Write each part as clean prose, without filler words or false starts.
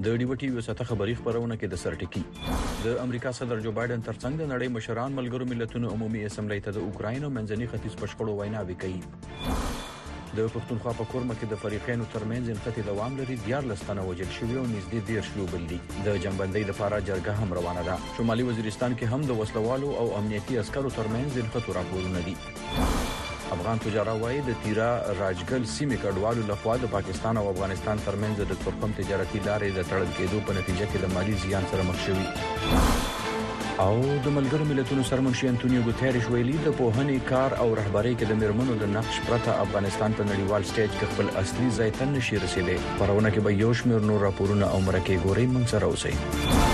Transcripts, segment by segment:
د ډیو ټي وی ساته خبري خبرونه کې د سرټکی د امریکا صدر جو بایدن ترڅنګ د نړۍ مشران ملګرو ملتونو عمومي اسمبلی ته د اوکراین او منځني ختیځ په شخړو ویناوي کوي. د پښتونخوا په کورمه کې د فریقینو ترمنځ انقطاع دوام لري. 14 تنه وژل شوي او نږدې 10 شلوبل دي. د جنبندۍ لپاره جرګه هم روانه ده. شمالي وزیرستان کې هم د وسلوالو او امنیتي عسکرو ترمنځ انقطاع راپورونه دي. افغان تجارت وايي د تیرا راجګل سیمې کډوالو لخوا د پاکستان او افغانستان ترمنځ د تورکم تجارتي لارې د تړل کېدو په نتیجه کې د مالی زیان سره مخ شوي. او د ملګرو ملتونو سرمنشي انټونیو ګوتيريش ویلي د پوهنې کار او رهبرۍ کې د میرمنو د نقش پرته افغانستان په نړیوال سټیج کې خپل اصلي ځای ته نشي رسیدي. پرونه کې به یو شمېر نور راپورونه او مرکه ګوري موږ سره اوسئ.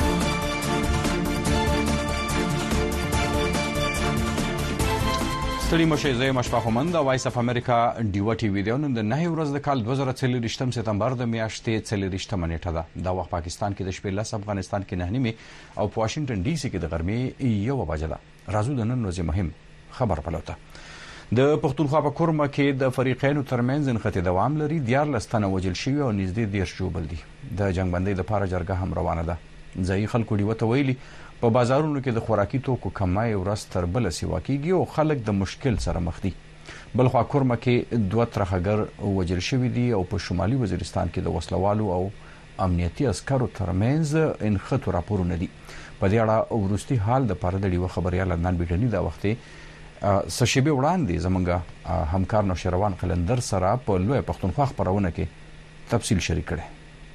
ستړي مشه زه مشفق خومند د وایس اف امریکا ډیو ټي وی نن د 9 ورځ د کال 2023 سپتمبر د میاشتې 23 منېټه ده. د وخت پاکستان کې د شپې 10 افغانستان کې 9 نیمه او په واشنگټن ډي سي کې د غرمې 1 بجې ده. راځو د نن ورځې مهم خبر پلوته. د پښتونخوا په کورمه کې د فریقینو ترمنځ انقطاع دوام لري. 14 تنه وژل شوي او نږدې 10 جوړ دي. د جنگبندۍ لپاره جرګه هم روانه ده. ځای خلکو ډیو ته ویلي په بازارونو کې د خوراکي توکو کمای ورځ تر بل سیوا کیږي او خلک د مشکل سره مخ دي. بل خو کورمه کې 2 ترخګر وژل شوي دي او په شمالي وزیرستان کې د وسلوالو او امنیتي عسکرو ترمنځ انخط راپورونه دي. په دې اړه ورستي حال د پاره د ډیو خبريال عدنان بیټنی دا وخت سشبه وړاندې زمونږ همکار نوشروان قلندر سره په لوی پښتونخوا خبرونه کې تفصیل شریک کړي.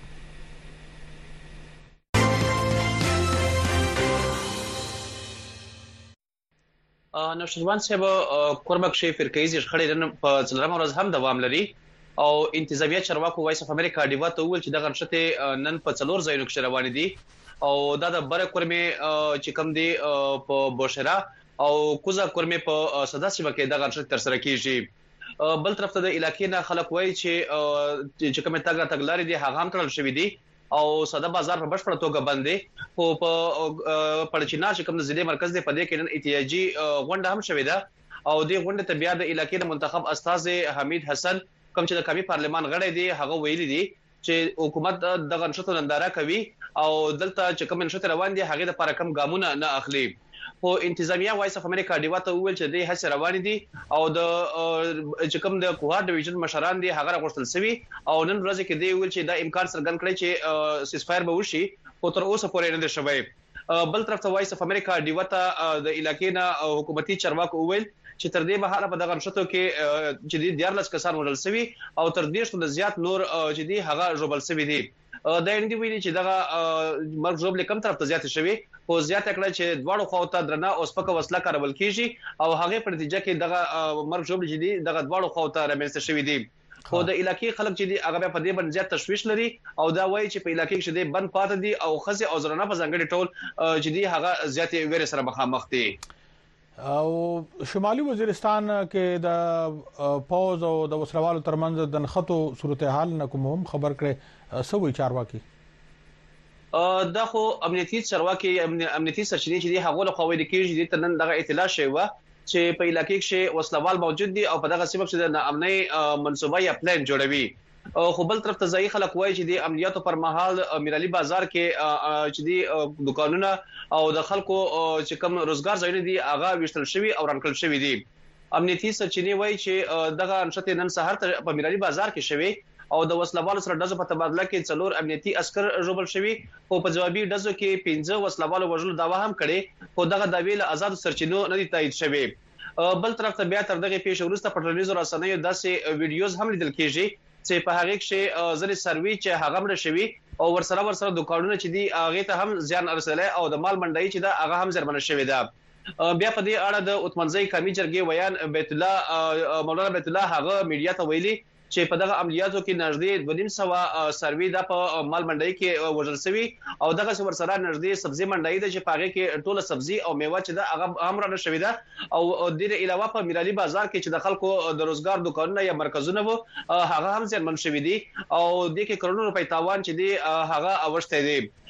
نوشروان صاحب کورمک شي فرقېزي شخړې نن په څلورمه ورځ هم دوام لري او انتظامیه چارواکو وایس اف امریکا ډیوا ته ویل چې دغه نشته نن په څلور ځایونو کې روان دي او دا د بره کورمه چې کم دي په بوشرا او کوزا کورمه په صدا سیمه کې دغه نشته تر سره کیږي. بل طرف ته د علاقې نه خلک وایي چې کومه تګلارې دي هغه هم تړل شوې دي او ساده بازار په بشپړه توګه بند دي. خو په پړچینا چې کوم ضلع مرکز دی په دې کې نن احتیاجي غونډه هم شوې ده او دې غونډه ته بیا د علاقې منتخب استاد حمید حسن کوم چې د قومي پارلمان غړی دی هغه ویلي دي چې حکومت دغه نشته ننداره کوي او دلته چې کوم نشته روان دي هغه د لپاره کم ګامونه نه اخلي. خو انتظامیه وایس اف امریکا ډیوا ته ویل چې د هڅه روان دي او د چې کوم د کوهار ډیویژن مشران دي هغه غوښتل سوي او نن ورځ کې دی ویل چې دا امکان څرګند کړي چې سیسفایر به وشي خو تر اوسه پورې نه دی شوی. بل طرف ته وایس اف امریکا ډیوا ته د علاقې نه حکومتي چارواکو ویل چې تر دې مهاله په دغه نشته کې چې د 14 کسان وژل شوي او تر دې څو زیات نور چې دي هغه جوړل شوي دي. دا اندی ویلي چې دغه مرګ جوړل کم طرف ته زیات شوي او زیات کړه چې دواړو خواو ته درنه او سپکه وسله کارول کیږي او هغه په نتیجه کې دغه مرګ جوړل چې دي دغه دواړو خواو ته رامنځته شوي دي. خو د علاقې خلک چې دي هغه په دې باندې زیات تشويش لري او دا وایي چې په علاقې کې چې بند پاتې دي او خزي او زرانه په ځنګړي ټول چې دي هغه زیات ویره سره مخامخ دي. او شمالي وزیرستان کې د پوز او د وسلوالو ترمنځ د نخټو صورتحال نه کوم خبر کړي سوي چارواکي دا خو امنیتي چارواکي امنیتي سرچینې چې دي هغه له خوي د کېږي د تنن دغه اطلاع شوی و چې په علاقې کې وسلوال موجود دي او په دغه سبب چې د امنۍ منصوبه یا پلان جوړوي. خو بل طرف ته ځای خلک وایي چې د امنیتو پر مهال میرالي بازار کې چې دي دکانونه او د خلکو چې کوم روزګار ځایونه دي هغه وشتل شوی او رانکل شوی دي. امنیتي سرچینې وایي چې دغه نشته نن سهار ته په میرالي بازار کې شوی او د وسلوالو سره دزو په تبادله کې څلور امنیتي عسكر جوړل شوی او په جوابي دزو کې 15 وسلوالو وژلو داوا هم کړي خو دغه داوی له آزاد سرچینو نه دي تایید شوی. بل طرف ته بیا تر دغه پیښ ورسته په ټلویزیون رسنیو داسې ویډیوز هم لیدل کیږي چې په هغه کې ځل سروي چې هغه مړ شوی او ورسره دکانونه چې دي هغه ته هم زیان رسولای او د مال منډای چې دا هغه هم زرمنه شوی ده. بیا په دې اړه د اتمنځي قومي جرګې ویان بیت الله مولانا بیت الله هغه میډیا ته ویلي چې په دغه عملیاتو کې نږدې 2.5 سروي د په مال منډای کې وژل شوی او دغه څور سره نږدې سبزی منډای د چې پاغه کې ټوله سبزی او میوه چې د هغه امر نه شوی ده او د دې علاوه په میرالي بازار کې چې د خلکو د روزګار دکانونه یا مرکزونه وو هغه هم ځمن شوی دي او د کې کروڑونو روپۍ تاوان چې دی هغه اوشته دي.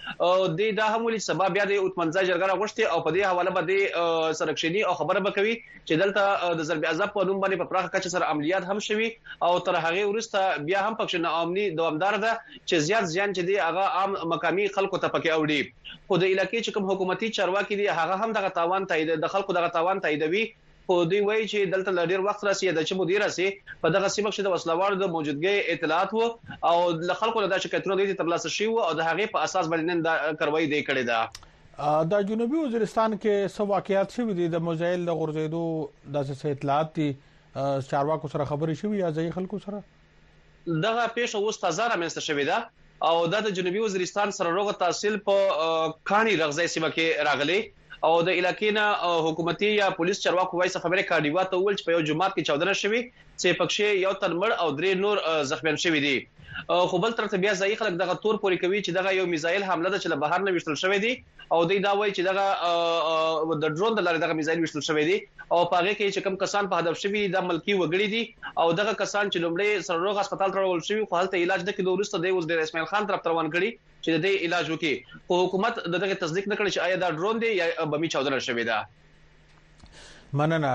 د دا هم ولې سبب بیا د اتمنځه جرګه راغوښتي او په دې حواله باندې سرکشنی او خبره وکوي چې دلته د ضرب عذاب په نوم باندې په پراخه کچه سره عملیات هم شوي او تر هغه ورسته بیا هم پکښ نه امني دوامدار ده چې زیات ځان چې دی هغه عام مقامي خلکو ته پکې اوړي خو د علاقې چې کوم حکومتي چارواکي دي هغه هم دغه تاوان تایید د خلکو دغه تاوان تاییدوي خو دوی وایي چې دلته ډیر وخت راسي د چې مدیر راسي په دغه سیمه کې د وسلوال د موجودګۍ اطلاعات وو او د خلکو د شکایتونو د ترلاسه شي او د هغه په اساس باندې نن د کاروایی دی کړې ده د جنوبي وزیرستان کې څو واقعیات شوي دي د موزایل د غورځېدو د اطلاعات دي چارواکو سره خبرې شوي یا ځای خلکو سره دغه پیښه اوس تازه رامنځته شوې ده او د جنوبي وزیرستان سره روغ تحصیل په کانی رغځي سیمه کې راغلي او د علاقې نه حکومتي یا پولیس چارواکو وایس اف امریکا ډیوا ته ویل چې په یو جمعات کې 14 شوي چې پکښې یو تن مړ او درې نور زخمیان شوي دي خو بل تر ته بیا ځای خلک دغه تور پوري کوي چې دغه یو میزایل حمله ده چې له بهر نه وشتل شوی دی او دوی دا وایي چې دغه د ډرون د لارې دغه میزایل وشتل شوی دی او په هغه کې چې کوم کسان په هدف شوي د ملکی وګړي دي او دغه کسان چې لومړی سرروغ هسپتال ته ورول شوي خو هلته علاج نه کېدو وروسته دی اوس د اسماعیل خان طرف روان کړي چې د دې علاج وکړي خو حکومت دغه تصدیق نه کړي چې آیا دا ډرون دی یا بمی چاودنه شوې ده مننه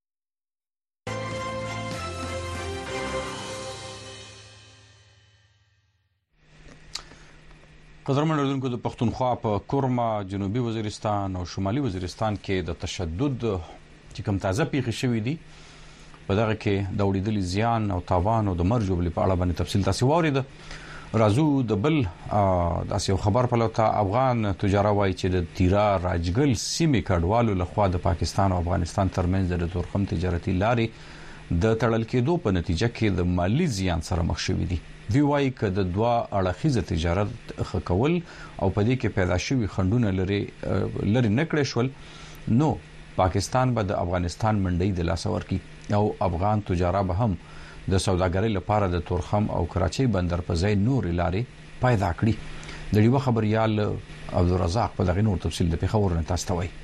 قدرمن اردوونکو د پښتونخوا په کورما جنوبي وزیرستان او شمالي وزیرستان کې د تشدد چې کوم تازه پیښې شوې دي په دغه کې د وړېدلي زیان او تاوان او د مرګ جوړې په اړه باندې تفصیل تاسو واورید رازو د بل داسې خبر په لوته افغان تجار وایي چې د تیرا راجګل سیمې کډوالو لخوا د پاکستان او افغانستان ترمنځ د تورخم تجارتي لارې د تړل کېدو په نتیجه کې د مالی زیان سره مخ شوي دي وی وايي ک د دوا اړخیزه تجارت خکول او په دې کې پیدا شوی خندونه لري نکړې شول نو پاکستان به د افغانستان منډي د لاس ورکی او افغان تجارا به هم د سوداګرۍ لپاره د تورخم او کراچۍ بندر په ځای نور لارې پیدا کړي د یو خبريال عبدالرزاق په دغه نور تفصیل د پیښور نه تاسو ته وایي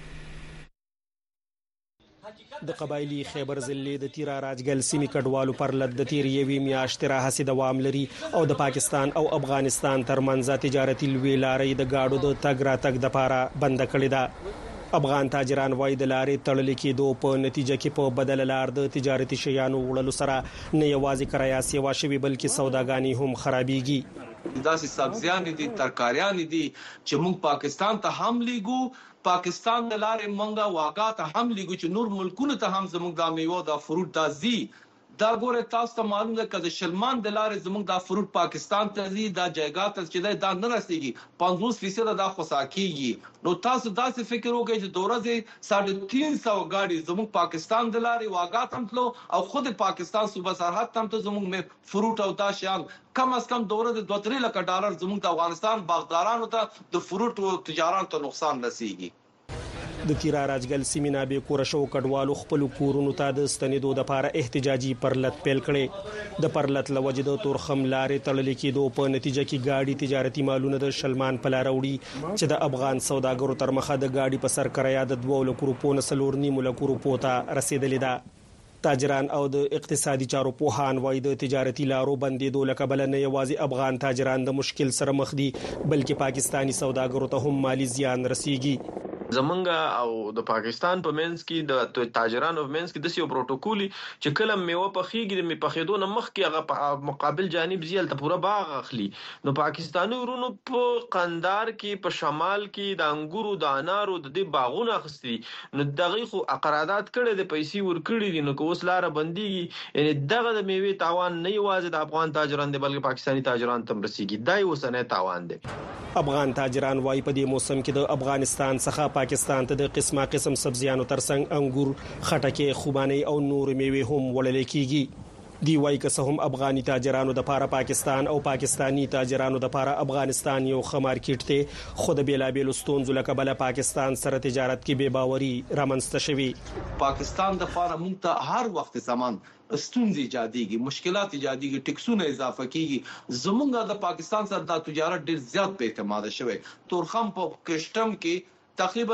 د قبایلی خیبر ضلع د تیرا راجګل سیمې کډوالو پر لد د تیر یوې میاشتې راهسې دوام لري او د پاکستان او افغانستان ترمنځ تجارتي لوی لارې د گاډو د تګ راتګ د لپاره بند کړې ده افغان تاجران وایي د لارې تړل کېدو په نتیجه کې په بدل لار د تجارتي شیانو وړلو سره نه یوازې کرایه سیوا شوي بلکې سوداګانې هم خرابېږي داسې سبزیان دي ترکاریان دي چې موږ پاکستان ته هم لیګو پاکستان د لارې منګه واګا ته هم لیګو چې نور ملکونو ته هم زموږ د میوه د فروټ دازي دا ګوره تاسو ته معلوم ده چې شلمان د لارې زموږ د فروټ پاکستان ته زی دا جایګات چې دا نه رسیږي 50% دا خوساکیږي نو تاسو داسې فکر وکړئ چې دورځي 350 گاډي زموږ پاکستان د لارې واګا تم تلو او خود پاکستان صوبه سرحد تم ته زموږ فروټ او دا شیان کم از کم دورځي 2-3 لک ډالر زموږ د افغانستان باغدارانو ته د فروټ او تجارت ته نقصان رسیږي د تیرا راجګل سیمې نابې کور شو کډوالو خپل کورونو ته د ستنېدو لپاره احتجاجي پرلط پیل کړي د پرلط لوجد تورخم لارې تړل کېدو په نتیجه کې گاډي تجارتي مالونه د شلمان په لار وړي چې د افغان سوداګرو تر مخه د گاډي په سر کرایه د 2 لک روپو نه 3.5 لک روپو ته رسیدلې ده تاجران او د اقتصادي چارو پوهان وایي د تجارتي لارو بندیدو لکه بل نه یوازې افغان تاجران د مشکل سره مخ دي بلکې پاکستانی سوداګرو ته هم مالی زیان رسیږي زمونږ او د پاکستان په منځ کې د تاجرانو په منځ کې د سیو پروتوکولي چې کله میوه پخېږي د می پخېدو نه مخکې هغه په مقابل جانب زیل ته پوره باغ اخلي نو پاکستاني ورونو په قندار کې په شمال کې د انګورو د انارو د دې باغونه اخستي نو دغه خو اقراضات کړي د پیسې ور کړي دي نو کوس لار بنديږي یعنی دغه د میوه تاوان نه یوازې د افغان تاجران دي بلکې پاکستانی تاجران تم رسیږي دای وسنه تاوان دي افغان تاجران وایي په دې موسم کې د افغانستان څخه پاکستان ته د قسم سبزیانو ترڅنګ انګور خټکي خوباني او نور میوه هم وړل کیږي دی وایي که هم افغاني تاجرانو د لپاره پاکستان او پاکستانی تاجرانو د لپاره افغانستان یو خمارکیټ ته خود بیلابل ستونزو لکه بل پاکستان سره تجارت کې بے باوري رامنځته شوی پاکستان د لپاره موږ ته هر وخت زمان ستونزې ایجادېږي مشکلات ایجادېږي ټیکسونه اضافه کیږي زمونږ د پاکستان سره د تجارت ډیر زیات په اعتماد شوی تورخم په کسٹم کې تقریبا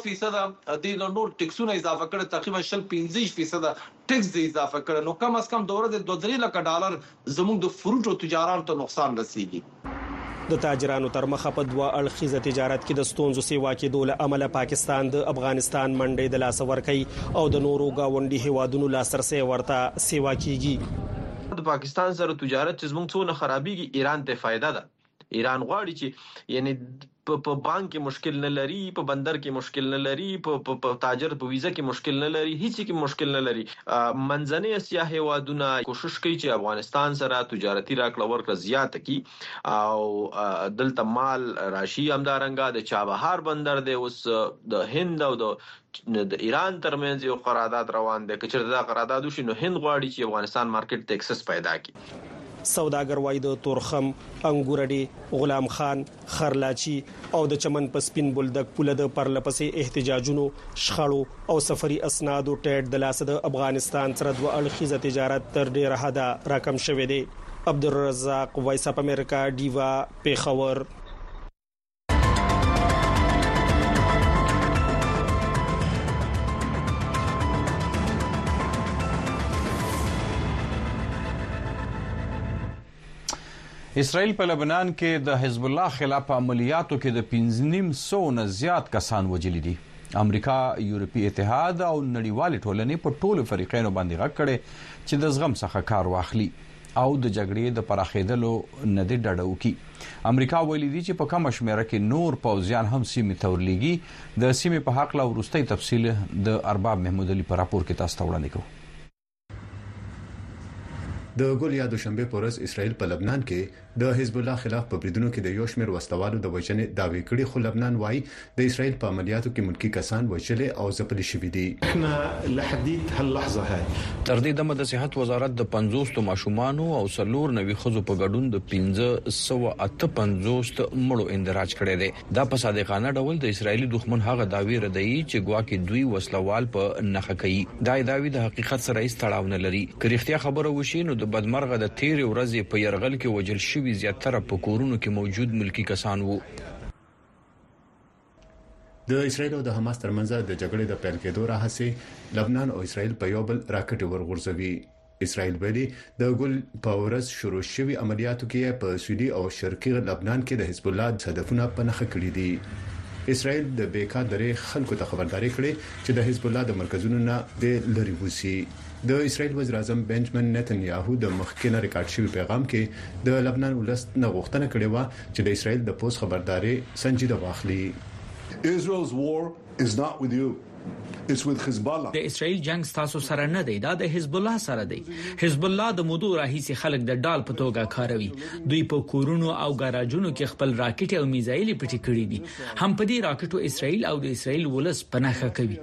2% د نور ټیکسونه اضافه کړي تقریبا 15% ټیکس اضافه کړي نو کم از کم دوره د 2.5 لک ډالر زموږ د فروټ او تجارت ته نقصان رسیږي د تاجرانو تر مخه په دوه اړخیزه تجارت کې د ستونزو سیوا کېدو له امله پاکستان د افغانستان منډې د لاس ورکړي او د نورو گاونډي هیوادونو لاسرسي ورته سیوا کیږي. د پاکستان سره تجارت چې زموږ څونه خرابېږي ایران ته فائدہ ده. ایران غواړي چې یعنی په بانک کې مشکل نه لري، په بندر کې مشکل نه لري، په تاجر په ویزا کې مشکل نه لري، هیڅ کې مشکل نه لري. منځنۍ اسیا هیوادونه کوشش کوي چې افغانستان سره تجارتي راکړه ورکړه زیاته کړي او دلته مال راشي. همدارنګه د چابهار بندر دی اوس د هند او د ایران ترمنځ یو قرارداد روان دی. که چېرته دا قرارداد وشي نو هند غواړي چې افغانستان مارکیټ ته اکسس پیدا کړي. سوداګر وای د تورخم، انګورډي، غلام خان، خرلاچی او د چمن په سپین بولدک پوله د پرلپسې احتجاجونو، شخړو او سفري اسنادو ټیټ د لاس د افغانستان سره دوه اړخیزه تجارت تر ډیره حده راکم شوې دی. عبدالرزاق، وایس اپ امریکا، دیوا، پیښور. اسرائیل په لبنان کې د حزب الله خلاف عملیاتو کې د 500 نه زیات کسان وژلي دي. امریکا، یورپی اتحاد او نړیوال ټولنې په ټولو فریقینو باندې غږ کړي چې د زغم څخه کار واخلي او د جګړې د پراخېدلو نه دي ډډه وکړي. امریکا ویلي دي چې په کم شمیره کې نور پوځیان هم سیمې ته ورلېږي. د سیمې په حق لا وروستي تفصیل د ارباب محمود علي په راپور کې تاسو ته وړاندې کوو. د ګل یا دوشنبه په ورځ اسرائیل په لبنان کې د حزب الله خلاف په بریدونو کې د یو شمېر وسلوالو د وژنې دعوی کړي، خو لبنان وايي د اسرائیل په عملیاتو کې ملکی کسان وژل او ځپل شوي دي. احنا لحديت هاللحظه هاي تر دې دمه د صحت وزارت د 50 ماشومان او 490 خزو په ګډون د 1558 مړو اندراج کړي دي. دا په صادقانه ډول د اسرایلی دښمن هغه دعوی ردی چې ګواکې دوی وسلوال په نخښه کوي. دا دعوی د حقیقت سره هیڅ تړاو نه لري. که رښتیا خبره وشي نو د بدمرغه د تیر ورځې په يرغل کې وجل شوی زیاتره په کورونو کې موجود ملکی کسان وو. د اسرائیل او د حماس ترمنځ د جګړې د پیل کېدو راهیسې لبنان او اسرائیل په یو بل راکټ ورغورځوي. اسرائیل ویلي د ګل په ورځ شروع شوی عملیاتو کې په سویلي او شرقي لبنان کې د حزب الله هدفونه په نخښه کړي دي. اسرائیل د بیکا درې خلکو ته خبرداري کړې چې د حزب الله د مرکزونو نه د لری وسی. د اسرائیل وزیر اعظم بنجامین نتنیاهو د مخکینه ریکارډ شوی پیغام کې د لبنان ولست نه غوښتنه کړې و چې د اسرائیل د پوز خبرداري سنجیده واخلي. Israel's war is not with you. It's with Hezbollah. د اسرائیل جنگ تاسو سره نه دی، دا د حزب الله سره دی. حزب الله د مودو راهیسي خلک د ډال په توګه کاروي. دوی په کورونو او ګاراجونو کې خپل راکټ او میزایل پټی کړی دي. هم په دې راکټو اسرائیل او د اسرائیل ولس پناهه کوي.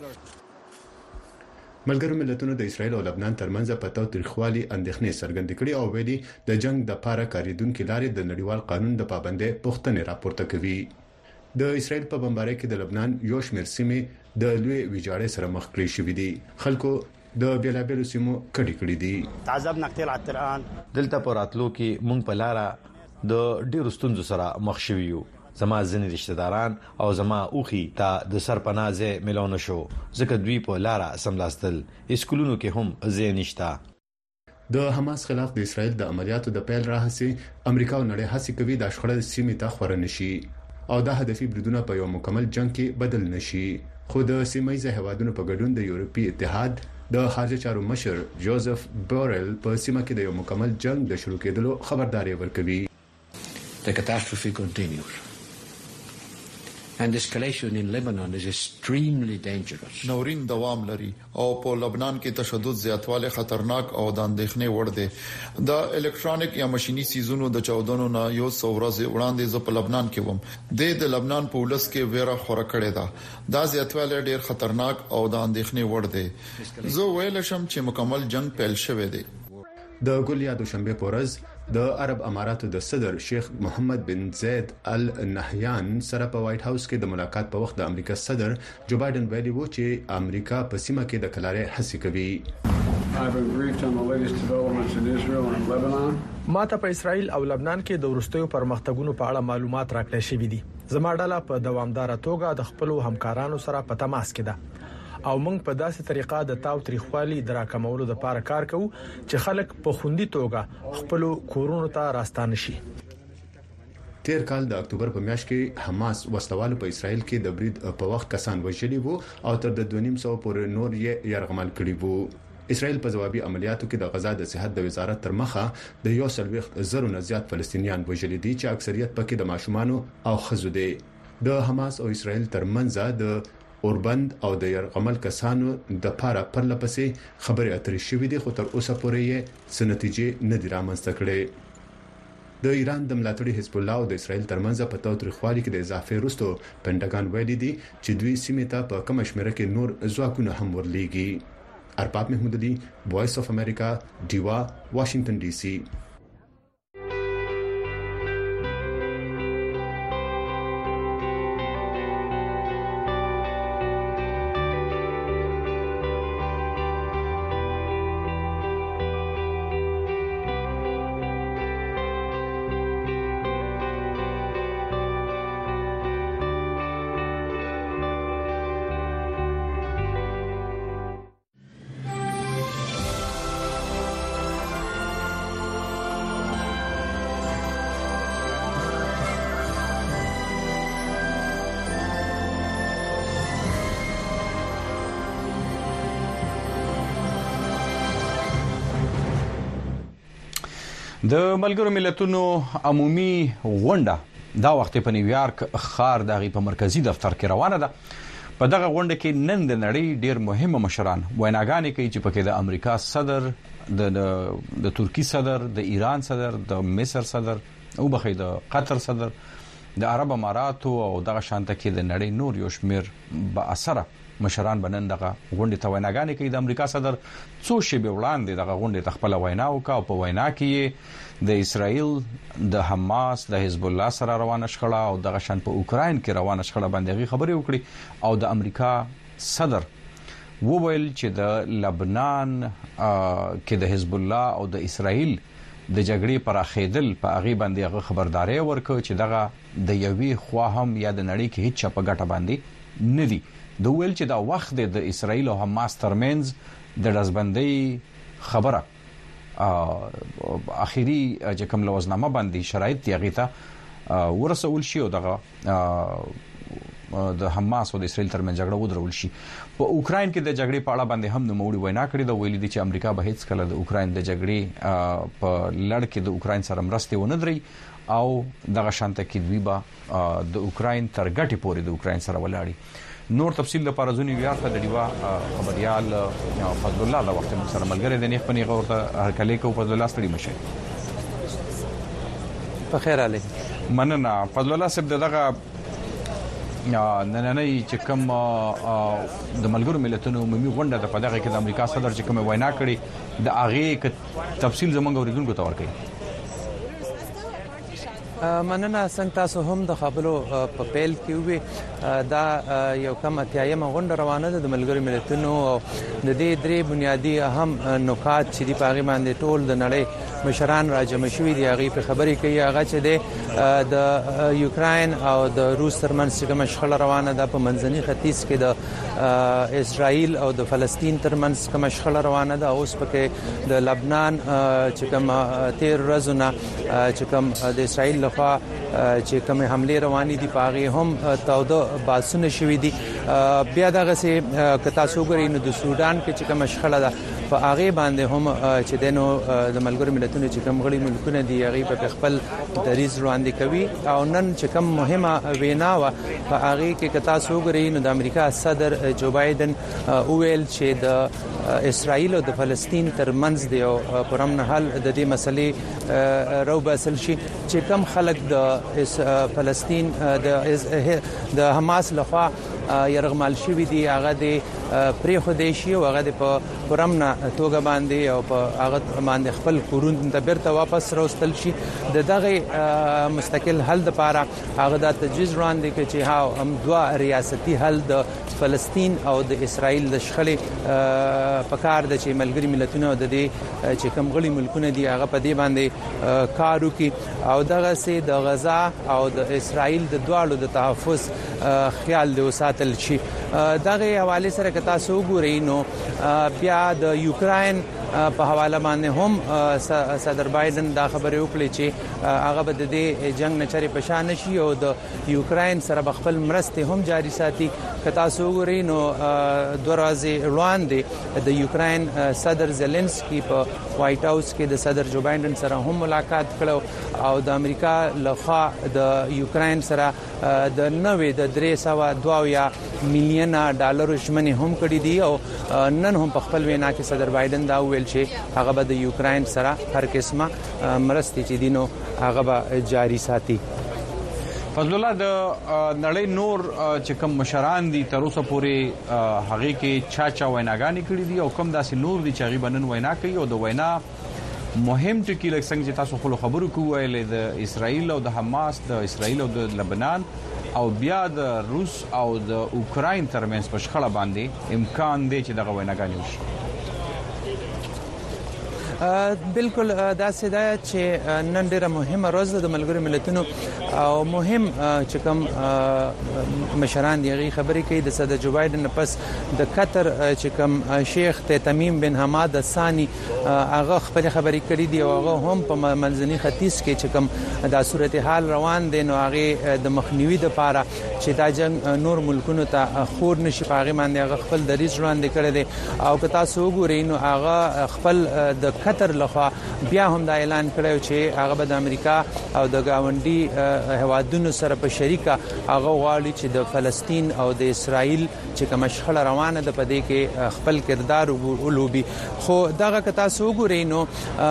ملګرو ملتونو د اسرائیل او لبنان ترمنځ په تاوتریخوالي اندېښنې څرګندې کړې او ویلي د جنگ د پاره کاریدونکو لارې د نړیوال قانون د پابندۍ پوښتنې راپورته کوي. د اسرائیل په بمبارۍ کې د لبنان یو شمېر سیمې د لوی ویجاړۍ سره مخ کړې شوې دي. خلکو د بیلابیلو سیمو کړي دي. تعذبنا كثير على الطرقان. دلته پراتلو کې مونږ په لاره د ډیرو ستونزو سره مخ شوو یو. زما ځینې رشتہ داران او زما اوخي ته د سرپنازه ملونه شو ځکه دوی په لاره سملاستل اسکولونو کې هم ځای نشته. د حماس خلاف د اسرائیل د عملیاتو د پیل راهسي امریکا او نړۍ هڅه کوي د شخړې سیمې ته خور نشي او د هدفي بریدونو په یو مکمل جنگ کې بدل نشي. خو د سیمایي هوادونو په ګډون د یورپی اتحاد د خارجه چارو مشر جوزف بورل په سیمه کې د یو مکمل جنگ د شروع کېدلو خبرداري ورکوي. The catastrophe continues. And escalation in Lebanon is extremely dangerous. نورین دوام لري او په لبنان کې تشدد زیاتواله خطرناک او د اندېښنې وړ دی. د الکترونیک یا ماشيني سيزونو د چاودنو نه یو څورځ وړاندې ز په لبنان کې وم. د لبنان په ولس کې ویره خوره کړې ده. دا زیاتواله ډېر خطرناک او د اندېښنې وړ دی. زه ویل شم چې مکمل جنگ پیل شوی دی. د ګل یا دوشنبه په ورځ د عرب اماراتو د صدر شیخ محمد بن زید ال نهیان سره په وایټ هاوس کې د ملاقات په وخت د امریکا صدر جو بایدن ویلي وو چې امریکا په سیمه کې د کلارې هڅې کوي. ما ته په اسرائیل او لبنان کې د وروستیو پرمختګونو په اړه معلومات راکړل شوي دي. زما ډله په دوامدار توګه د خپل همکارانو سره په تماس کې ده او موږ په داسې طریقه د تاوتریخوالي دراکمولو لپاره کار کوو چې خلک په خوندي توګه خپل کورونو ته راستانه شي. تیر کال د اکتوبر په میاشت کې حماس وسلوال په اسرائیل کې د برید په وخت کسان وژلي وو او تر 250 پورې نور یې يرغمل کړي وو اسرائیل په جوابي عملیاتو کې د غزا د صحت د وزارت تر مخه د 1.0 نه زیات فلسطینیان وژلي دي چې اکثریت پکې د ماشومان او ښځو دي د حماس او اسرائیل ترمنځ د اوربند او د يرغمل کسانو د پاره پرلپسې خبرې اترې شوې دي خو تر اوسه پورې یې سنتیجې نه دي رامنځته کړې د ایران د ملاتړي حزب الله او د اسرائیل ترمنځ په تاوتریخوالي کې د اضافه وروسته پنټاګان ویلي دي چې دوی سیمه ته په کم شمېر کې نور ځواکونه هم ورلېږي ارباب محمود علي وایس اف امریکا دیوا واشنگټن ډي سي د ملګرو ملتونو عمومي غونډه دا وخت په نیویارک ښار دغه په مرکزی دفتر کې روانه ده په دغه غونډه کې نن د نړۍ ډیر مهمه مشران ویناګانې کوي چې پکې د امریکا صدر د ترکی صدر د ایران صدر د مصر صدر او بخې د قطر صدر د عرب اماراتو او دغه شانته کې د نړۍ نور یو شمیر با اثر مشران بنن دغه غونډه ته ویناګانې کوي د امریکا صدر څو شیبه وړاندې دغه غونډه تخپل وینا وکاو په وینا کې د اسرائیل د حماس د حزب الله سره روانه شخړه او دغه شان په اوکراین کې روانه شخړه باندې خبرې وکړي او د امریکا صدر وویل چې د لبنان کې د حزب الله او د اسرائیل د جګړې پر اخیدل په هغه باندې هغه خبرداري ورکړه چې دغه د یوې خوا هم یا د نړۍ کې هیڅ په ګټه باندې نه دي د ویل چې دا وخت د اسرائیل او حماس ترمنځ د دزبندۍ خبره اخیری چې کوم لوزنامه باندې شرایط یغی ته ورسول شي او دغه د حماس او د اسرائیل ترمنځ جګړه ودرول شي په اوکراین کې د جګړې په اړه باندې هم نوموړي وینا کړې دا ویلي دي چې امریکا به هیڅ کله د اوکراین د جګړې په لړ کې د اوکراین سره مرسته ونه دري او دغه شانته کې دوی به د اوکراین تر ګټې پورې د اوکراین سره ولاړی نور تفصیل لپاره ځونی ویار ته د دیوا خبريال فضل الله د وخت سره ملګری د نیخ پنی غور ته هر کله کو فضل الله ستړي مشه په خیر علي مننه فضل الله سب دغه نننې چې کوم د ملګرو ملتونو عمومي غونډه د پدغه کې د امریکا صدر چې کوم وینا کړي د هغه تفصیل زمونږ اوریدونکو ته ورکړي مننه څنګه تاسو هم د خبرو په پیل کې وي دا یو کم اتیایم غونډه روانه ده د ملګرو ملتونو د دې درې بنیادی اهم نکات چې دی پاغي باندې ټول د نړۍ مشران راجم شوي دي هغه په خبرې کوي هغه چې د یوکرين او د روس ترمنځ کوم شخړه روانه ده په منځني ختیځ کې د اسرائیل او د فلسطین ترمنځ کوم شخړه روانه ده اوس پکې د لبنان چې کوم 13 ورځې چې کوم د اسرائیل لخوا چې کوم حمله رواني دي پاغي هم تاوده باسونه شوي دي بیا دغه سي کتا سوګري نو د سودان کې چې کوم شخړه ده په هغه باندې هم چې دنو د ملګرو ملتونو چې کوم غړي ملکونه دي هغه په خپل دریز وړاندې کوي او نن چې کوم مهمه وینا و په هغه کې کتا سوګري نو د امریکا صدر جو بایدن اویل چې د اسرائیل او د فلسطین ترمنځ دی پرمن حل د دې مسلې روبه اصل شي چې کوم خلک د فلسطین د حماس لخوا يرغمال شوی دی هغه د پری خودشي او هغه په پرمنه توګه باندې او په هغه باندې خپل کورون ته بیرته واپس راوستل شي دغه مستقل حل لپاره هغه د تجویز وړاندې کوي چې ها هم دوه ریاستي حل د فلسطین او د اسرائیل د شخړې په کار د چې ملګری ملتونو د دې چې کوم غړي ملکونه دي هغه په دې باندې کار وکړي او دغه سي د غزا او د اسرائیل د دواړو د تحفظ خیال دی وساتي ساتل شي. دغه حواله سره که تاسو وګورئ نو بیا د یوکرين په حواله باندې هم صدر بایدن دا خبره وکړه چې هغه به د جنگ نه چاري پشان شي او د یوکرين سره بخپل مرسته هم جاري ساتي. که تاسو وګورئ نو دروازه وړاندې د یوکرين صدر زيلنسکي په وایټ هاوس کې د صدر جو بایدن سره هم ملاقات کړو او د امریکا لخوا د یوکرين سره د 302 مليون ډالر شمنې هم کړې دي او نن هم په خپل وینا کې صدر بایدن دا ویل چې هغه به د یوکرين سره هر قسمه مرستې چې دینو هغه به جاري ساتي. فضل الله د نړۍ نور چې کوم مشران دي تر اوسه پورې هغه کې چا ویناګانی کړې دي او کوم داسې نور دي چې هغه بنن وینا کوي او د وینا مهم ټکی لکه څنګه چې تاسو خبرو کوی د اسرائیل او د حماس د اسرائیل او د لبنان او بیا د روس او د اوکراین ترمنځ په شخړه باندې امکان دی چې دغه ویناګانی وشي. بالکل دا سده چې نن ډیره مهمه ورځ ده د ملګرو ملتونو او مهم چې کوم مشران دی خبرې کوي د صدر جو بایدن پس د قطر چې کوم شیخ تمیم بن حماد الثانی هغه خپل خبرې کړې دي او هغه هم په منځني ختیځ کې چې کوم د صورتحال روان دي نو هغه د مخنیوي د لپاره چې دا جنگ نور ملکونو ته خور نشي پاغي باندې هغه خپل دریځ وړاندې کړی دي او که تاسو وګورئ نو هغه خپل د قطر لخوا بیا هم دا اعلان کړی چې هغه به د امریکا او د گاونډي هوادونو سره په شریکه هغه غواړي چې د فلسطین او د اسرائیل چې کوم شخړه روانه ده په دې کې خپل کردار ولوبي. خو دغه که تاسو وګورئ نو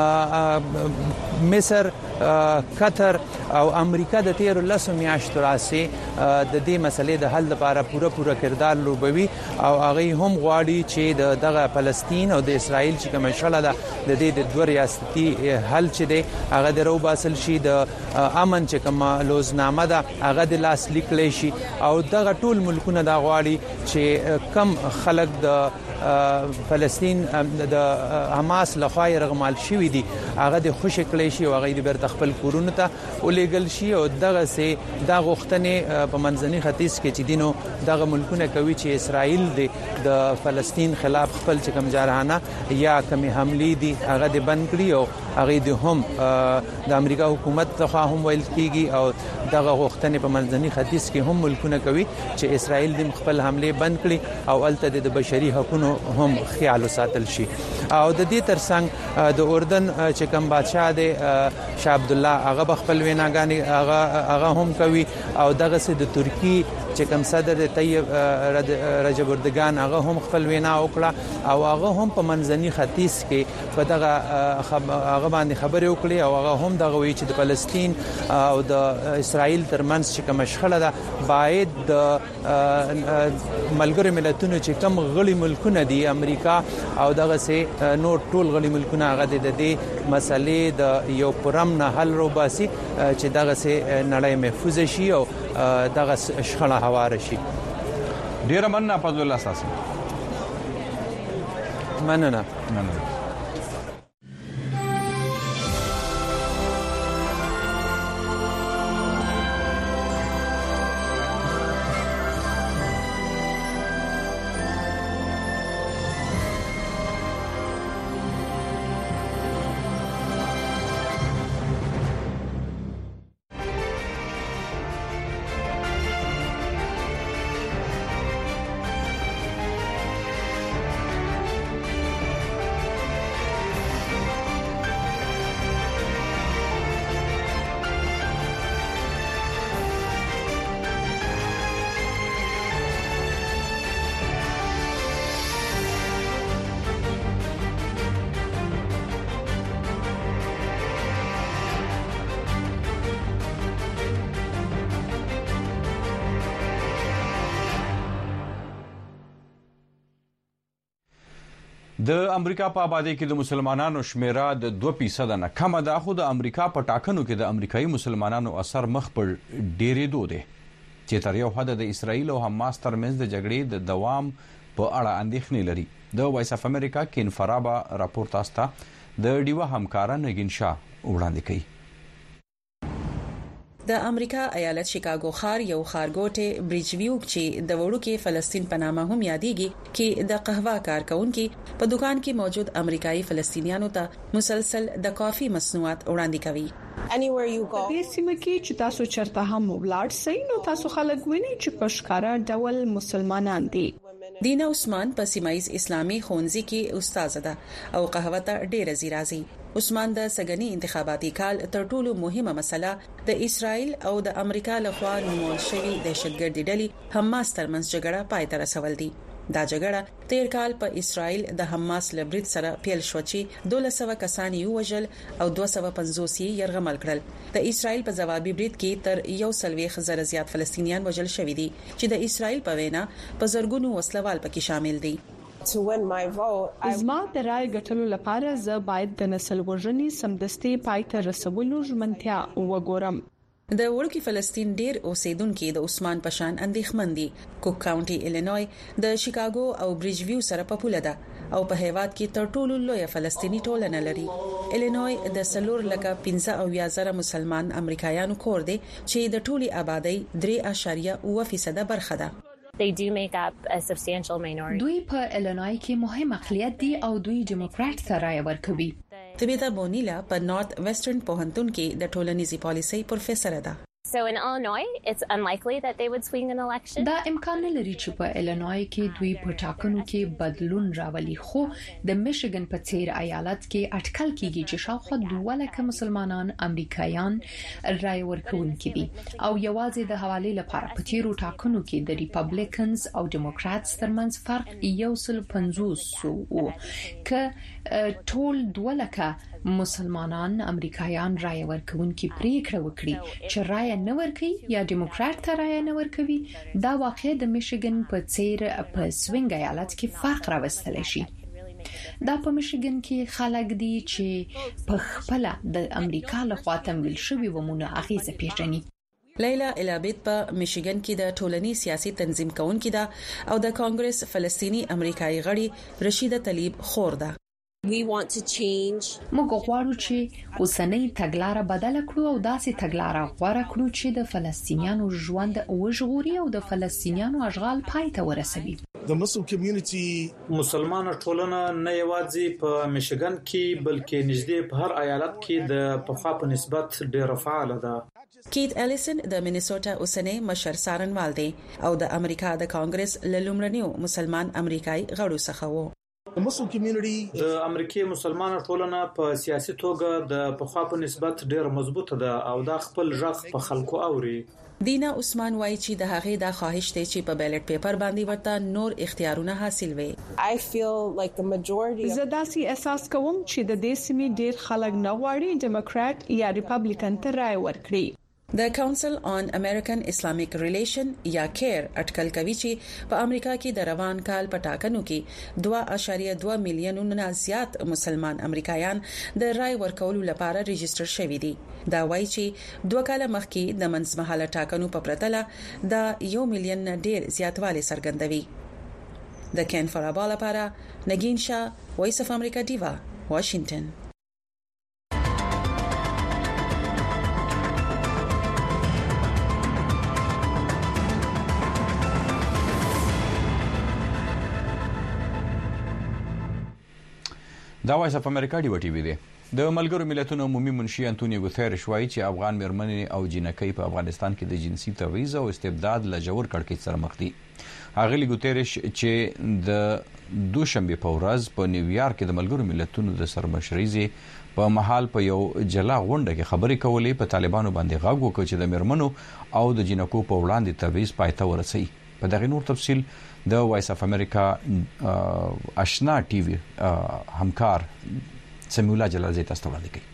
مصر قطر او امریکا د 13 میاشتو راځي د دې مسلې د حل لپاره پوره کردار لوبوي او هغه هم غواړي چې دغه فلسطین او د اسرائیل چې کوم شخړه ده د دې د دوه ریاستي حل چې دی هغه درو باسل شي د امن چې کوم لوزنامه ده هغه د لاس لیکل شي او دغه ټول ملکونه دا غواړي چې کم خلک د فلسطین د حماس لخوا رغمال شوی دي هغه د خوشی کړی شي او هغه د بیرته خپل کورونه ته ولېګل شي او دغه سه د غوښتنې په منځني ختیځ کې چې دینو دغه ملکونه کوي چې اسرائیل د فلسطین خلاف خپل چې کوم جارحانه یا کومې حملې دي هغه د بند کړی او هغه د هم د امریکا حکومت لخوا هم ویل کیږي او دغه غوښتنې په منځني ختیځ کې هم ملکونه کوي چې اسرائیل د خپل حمله بند کړي او الته د بشري حقوقو هم خیال ساتل شي. او د دې ترڅنګ د اردن چې کوم بادشاہ دی شاه عبد الله هغه خپل ویناګانی هغه هم کوي او دغه سه د ترکی چې کوم صدر طیب رجب اردوغان هغه هم خپل وینا وکړه او هغه هم په منځني ختیځ کې په دغه هغه باندې خبرې وکړي او هغه هم دغه وی چې د فلسطین او د اسرائیل ترمنځ چې کوم شخړه ده باید د ملګرو ملتونو چې کوم غړي ملکونه دي امریکا او دغه سه نور ټول غړي ملکونه هغه د دې مسلې د یو پرم نه حل روباسي چې دغه سه نړۍ محفوظ شي او دغه شخړه هوار شي. ډیر مننه فضل الله اساسي. مننه. د امریکا په آبادی کې د مسلمانانو شمیره د 2% نه کم ده خو د امریکا په ټاکنو کې د امریکایي مسلمانانو اثر مخ پر ډېرېدو دی چې تر یو حد د اسرائیل او حماس ترمنځ د جګړې د دوام په اړه اندېښنې لري. د وایس اف امریکا کین فرابا راپور تاسو ته د ډیوا همکارا نگین شاه وړاندې کوي. د امریکا ایالت شیکاګو ښار یو ښارګوټه بریجویو چې د وړو کې فلسطین په نامه هم یادېږي کې د قهوه کارکونکو په دکان کې موجود امریکایي فلسطینیانو ته مسلسل د کافي مصنوعات وړاندې کوي. په سیمه کې چې تاسو چرته هم ولاړ سئ نو تاسو خلک وینئ چې په ښکارا ډول مسلمانان دي. دینا عثمان په سیمایي اسلامي ښوونځي کې استاد ده او قهوه ته ډېر زیرازي. عثمان د سګنی انتخاباتي کال تر ټولو مهمه مسله د اسرائیل او د امریکا لخوا نومول شوی دهشتګردي ډلې حماس ترمنځ جګړه پای ته رسول دي. دا جګړه تیر کال په اسرائیل د حماس لبرید سره پیل شو چې 1200 کسان یې وژل او 250 یې يرغمل کړل. د اسرائیل په جوابي برید کې تر 140,000 زیات فلسطینیان وژل شوی دي چې د اسرائیل په وینا په زرګونو وسلوال پکې شامل دي. زما د رای ګټلو لپاره زه باید د نسل وژنې سمدستي پای ته رسولو ژمنتیا وګورم. د وړوکی فلسطین ډیر اوسیدونکو د عثمان پشان اندېښمن دي. کوک کاونټي الینوي د شیکاګو او بریجویو سره په پوله ده او په هیواد کې تر ټولو لوی فلسطینی ټولنه لري. الینوي د 4,15,000 مسلمان امریکایانو کور دی چې د ټولي آبادی 3.9% برخه ده. They do make up a substantial minority. دوی په الینوي کې مهم اقلیت دي او دوی ډیموکرات ته رای ورکوي. تبیتا بونیلا په نارت ویسټرن پوهنتون کې د ټولنیزي پالیسۍ پروفیسور ده. So in Illinois, it's unlikely that they would swing an election. دا امکان نه لري چې په الینوي کې دوی په ټاکنو کې بدلون راولي، خو د میشیګن په څیر ایالت کې اټکل کیږي چې شاوخوا 2 مسلمانان امریکایان رای ورکوونکي دي او یوازې د حواله لپاره په تیرو ټاکنو کې د ریپابلیکنز او ډیموکراتس ترمنځ فرق 150 وو ک ټول 2 مسلمانان امریکایان رای ورکوونکي پریکړه وکړي چې رای نه ورکوي یا ډیموکرات ته رای نه ورکوي. دا واقع د میشیګن په څیر په سوینګ ایالت کې فرق راوستل شي. دا په میشیګن کې خلک دي چې په خپل د امریکا لخوا تمویل شوی ومونه اغیزه پیژني. لیلا الابید په میشیګن کې د ټولنی سیاسي تنظیم کونکي ده او د کانګرس فلسطینی امریکایي غړي رشیده طلیب خور ده. موږ غواړو چې اوسنۍ تګلارې بدل کړو او داسې تګلارې غوړه کړو چې د فلسطینیانو ژوند وژغوري او د فلسطینیانو اشغال پای ته ورسوي. مسلمان ټولنه نه یوازې په میشیګن کې بلکې نږدې په هر ایالت کې د پخوا په نسبت ډېر فعال ده. کیت الیسن د مینیسوټا اوسنۍ مشر سارنوال دی او د امریکا د کانګرس لومړنیو مسلمان امریکایي غړو څخه وو. د امریکای مسلمان ټولنه په سیاسي توګه د پخوا په نسبت ډېر مضبوطه ده او دا خپل ځخ په خلکو اوري. دینا عثمان وایي چې د هغې د خواهش ته چې په بیلټ پیپر باندې ورته نور اختیارونه حاصل وي. زه داسې احساس کوم چې د دې سیمې ډېر خلک نه غواړي ډیموکرات یا ریپابلیکن ته رای ورکړي. د کونسل آن امریکن اسلامیک ریلیشن یا کیر اټکل کوي چې په امریکا کې د روان کال په ټاکنو کې 2.2 میلیون زیات مسلمان امریکایان د رای ورکولو لپاره ريجستره شوي دي. دا وایي چې 2 کال مخکې د منځمهاله ټاکنو په پرتله د 1 میلیون ډیر زیاتوالی څرګندوي. د کین فرابا لپاره نگین شاه، وایس اف امریکا دیوا، واشنگټن. دا وایس اف امریکا دی وټي وی دی. د ملګرو ملتونو عمومي منشي انټونیو ګوتيريش وایي چې افغان مېرمنې او جنکۍ په افغانستان کې د جنسي تبعیض او استبداد له ژور کړکېچ سره مخ دي. اغلی ګوتيريش چې د دوشنبه په ورځ په نیویارک کې د ملګرو ملتونو د سرمشرۍ په محل په یو جلا غونډه کې خبرې کولې په طالبانو باندې غږ وکړ چې د مېرمنو او د جنکو په وړاندې تبعیض پای ته ورسوي. په دغه نور تفصيل د وایس اف امریکا آشنا ټي وي همکار سمیولا جلالزی تاسو وړاندې کوي.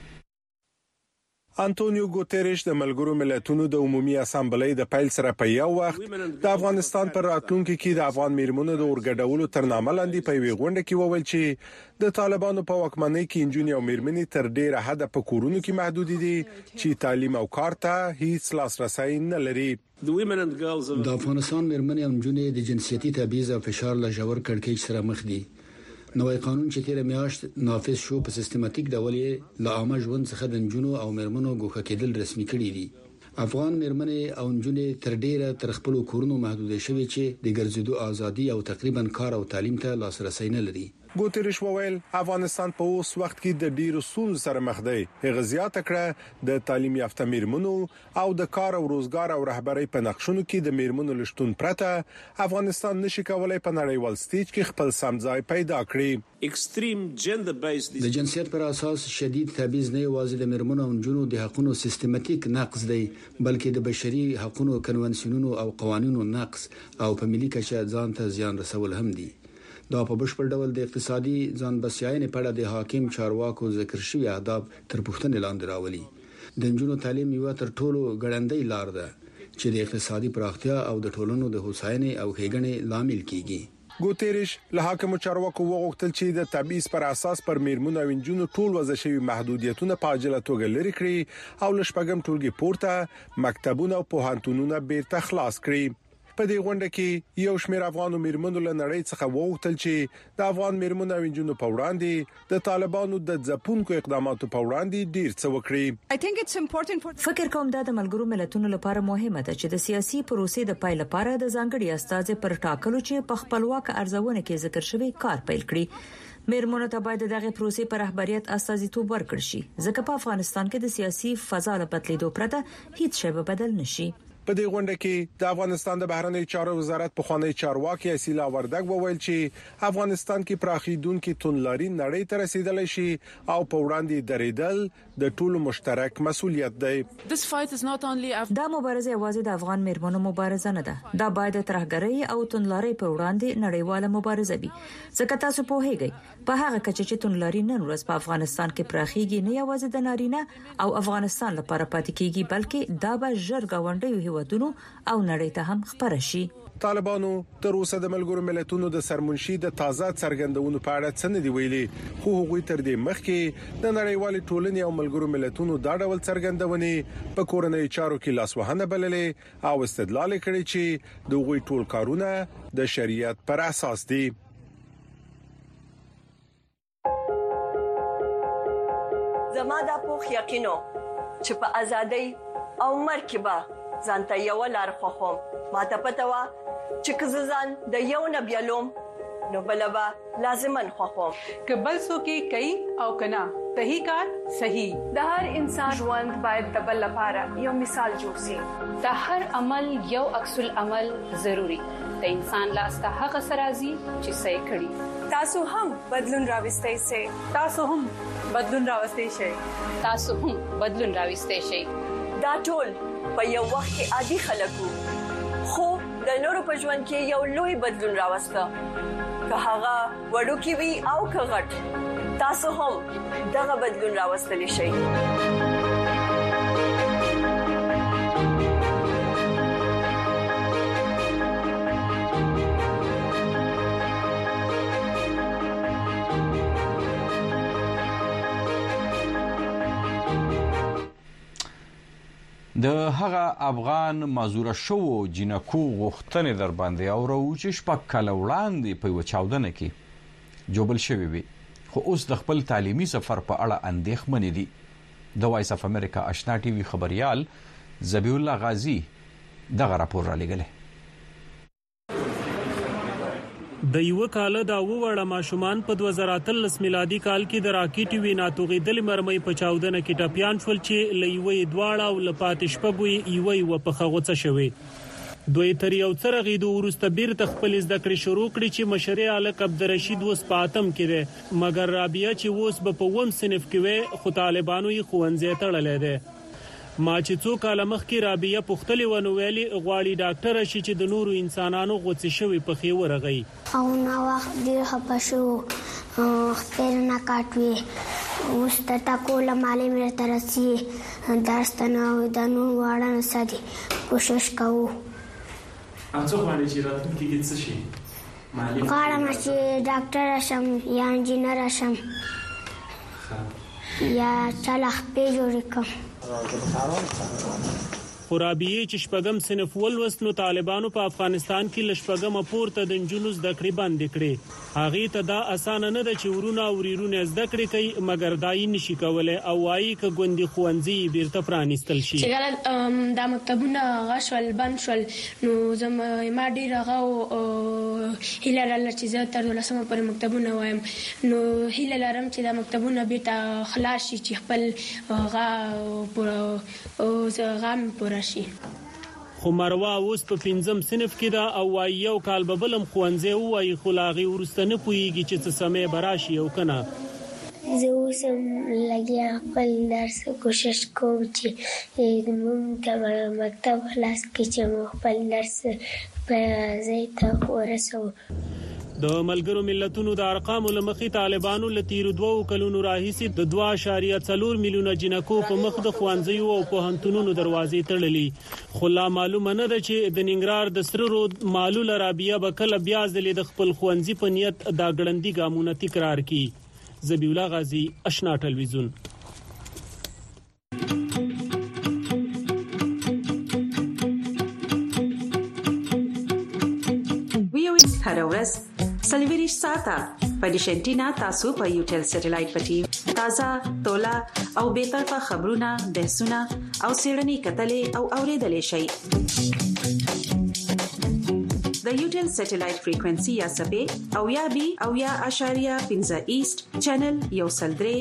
انټونیو ګوتيريش د ملګرو ملتونو د عمومي اسامبلې د پیل سره په یو وخت د افغانستان پر راتلونکو کې د افغان میرمنو د اورګډولو تر نامه لاندې په وی غونډه کې وویل چې د طالبانو په واکمنۍ کې انجونی او میرمنې تر ډیره حد په کورونو کې محدود دي چې تعلیم او کار ته هیڅ لاسرسي نه لري. د افغانستان میرمنې او انجونی د جنسيتي تبعیض او فشار له ژور کړکېچ سره مخ دي. نوې قانون چې تیر میاشت نافذ شو په سیستماتیک ډول له عامه ژوند څخه د انجونو او میرمنو ګوښه کېدل رسمي کړي دي افغان میرمنې او نجونې تر ډیره تر خپل کورونو محدود شوي چې د ګرځېدو ازادي او تقریبا کار او تعلیم ته لاسرسي نه لري. ګوتریش وویل افغانستان په اوس وخت کې د ډیرو ستونزو سره مخ دی. هغه زیاته کړه د تعلیم یافته میرمنو او د کار او روزګار او رهبرۍ په نقشونو کې د میرمنو لشتون پرته افغانستان نشي کولای په نړیوال سټیج کې خپل سمځای پیدا کړي. ایکستریم جندر بیسډ د جنسیت پر اساس شدید تبعیض نه یوازې د میرمنو او نجونو د حقوقو سیستماتیک نقض دی بلکې د بشري حقوقو کنوانسیونونو او قوانینو نقض او په ملي کچه ځان ته زیان رسول هم دي. دا په بشپړ ډول د اقتصادي ځان بسیاینې په اړه د حاکم چارواکو ذکر شوی اهداف تر پوښتنې لاندې راولي. د نجونو تعلیم یو تر ټولو ګړندۍ لار ده چې د اقتصادي پراختیا او د ټولنو د هوساینې او ښېګڼې لامل کیږي. ګوتریش له حاکم چارواکو وغوښتل چې د تبعیض پر اساس پر میرمنو او نجونو ټول وضع شوی محدودیتونه په عاجله توګه لري کړي او لشپږم ټولګي پورته مکتبونه او پوهنتونونه بیرته خلاص کړي. په دې غونډه کې یو شمېر افغان میرمنو له نړۍ څخه وغوښتل چې د افغان میرمنو او نجونو په وړاندې د طالبانو د ځپونکو اقداماتو په وړاندې ډیر څه وکړي. فکر کوم دا د ملګرو ملتونو لپاره مهمه ده چې د سیاسي پروسې د پای لپاره د ځانګړي استازي پر ټاکلو چې په خپلواک ارزونه کې ذکر شوی کار پیل کړي. میرمنو ته باید دغه پروسې پر رهبریت استازیتوب ورکړي شي ځکه په افغانستان کې د سیاسي فضا له بدلیدو پرته هیڅ شی به بدل نشي. په دې غونډه کې د افغانستان د بهرنی چارو وزارت پخوانی چارواکي اسیلا وردګ وویل چې افغانستان کې پراخیدونکو تونلاري نړۍ ته رسیدلی شي او په وړاندې درېدل د ټولو مشترک مسؤلیت دی. دا مبارزه یوازې د افغان میرمنو مبارزه نه ده. دا باید ترهګرۍ او تونلاري په وړاندې نړیواله مبارزه وي. ځکه تاسو په هیګي په هغه کچه چې تونلاري نن ورځ په افغانستان کې پراخیږي نه یوازې د نارینه او افغانستان لپاره پاتې کیږي بلکې دا به ژر گاونډي ودونو او نړۍ ته هم خبره شي. طالبانو تر اوسه د ملګرو ملتونو د سرمنشي د تازه څرګندونو په اړه څه نه دی ویلي خو هغوی تر دې مخکې د نړیوال ټولنې او ملګرو ملتونو دا ډول څرګندونې په کورنۍ چارو کې لاسوهنه بللې او استدلال کړي چې د هغوی ټول کارونه د شریعت پر اساس دي. زما د پوخ یقینو چې په ازادۍ او مرکبه ځانته یو لار خوخم ماته پته وا چې کززان د یو نبیلوم نو بلبا لازمن خوخم کبل سو کې کوي او کنا صحیح کار صحیح د هر انسان ژوند باید د بل لپاره یو مثال جوړ شي د هر عمل یو عکس العمل ضروری د انسان لاس ته هغه سرازي چې صحیح کړي تاسو هم بدلون راوستئ شئ تاسو هم بدلون راوستئ شئ تاسو هم بدلون راوستئ شئ دا ټول په یو وخت کې عادي خلکو خو د نورو په ژوند کې یو لوی بدلون راوسته که هغه وړوکی وي او که غټ تاسو هم دغه بدلون راوستلی شئ. د هغه افغان مازوره شو جنکو غوښتنې در باندې اورو چې شپږ کاله وړاندې په یو چاودنه کې جوبل شوی وي خو اوس د خپل تعلیمي سفر په اړه اندېښمن دي. د وایس اف امریکا آشنا ټي وي خبريال ذبیح الله غازی دغه راپور را لګل. د یو کال دا وړه ماشومان په 2013 میلادي کال کې د راکټ وینا توغیدل مرمۍ په چاودنه کې ټپيان شول چې لېوي دواړه او لپاتې شپږوي یوي و په خغوڅه شوی. دوی تر یو څرغې د ورسته بیرته خپل زده کړې شروع کړې چې مشري الک عبدالرشید وس پاتم کړي مګر رابعه چې وس په ووم صنف کې وي خو طالبانو یې خوندې تړلې ده. ما چې څو کال مخکې رابعه پختلې ونه ویلي غواړي ډاکټر شي چې د نورو انسانانو غوڅ شوی په خې ورغی او نو وخت ډیر خپشو خپل نه کاټوي واستتا کوله مالې مې ترسي درستنه د نور واړه سدي کوشش کوو څو باندې چې راتلونکي کې څه شي غواړم چې ډاکټر شم یا انجینر شم یا چلخ په جوړ کوم خرابیه چې شپږم صنف ولوست نو طالبانو په افغانستان کې لشپږم پورته د جنونو زده کړې بند کړې. هغه ته دا اسانه نه ده چې ورونه او ورونه زده کړې کوي مګر دای نشي کولای او وايي ک ګوندي خوندزي بیرته پرانیستل شي. چې دا مکتبونه غشول بند شول نو زم ما ډیر هغه هیله لرم چې زه تر ولسمه پر مکتبونه وایم نو هیله لرم چې دا مکتبونه بیرته خلاص شي چې خپل غام پرشي. خو مروه اوس په 5م صنف کې دا او وايي یو کال به بلم خوانځي وایي خلاغي ورستنه پويږي چې څه سمې براشي او کنه. زه اوس لګیا خپل درس کوشش کوم چې موږ مکتب خلاص کړو چې خپل درس په ځای ته ورسو. د ملګرو ملتونو د ارقامو لمخې طالبانو لتیر 2 کلونو راهیسي د 2.4 میلیونه جنکو په مخ د خوانځیو او پوهنتونونو دروازې تړلې. خو لا معلومه نه ده چې د ننګرهار د سره رود معلول رابعه به کله بیا ځلې د خپل خوانځي په نیت دا ګړندی ګامونه تکرار کړي. ذبیح الله غازی، آشنا ټلویزیون. هر ورځ سلویریش ساته په ډیشنټینا تاسو په یوټل سټلایټ پټي تازه تولا او به طرفه خبرونه بحثونه او سیړنی کتلې او اوریدلې شي. د یوټل سټلایټ فریکوئنسي یا سبې او یا بي او یا اشاریه 15 ایست چینل یو سلدري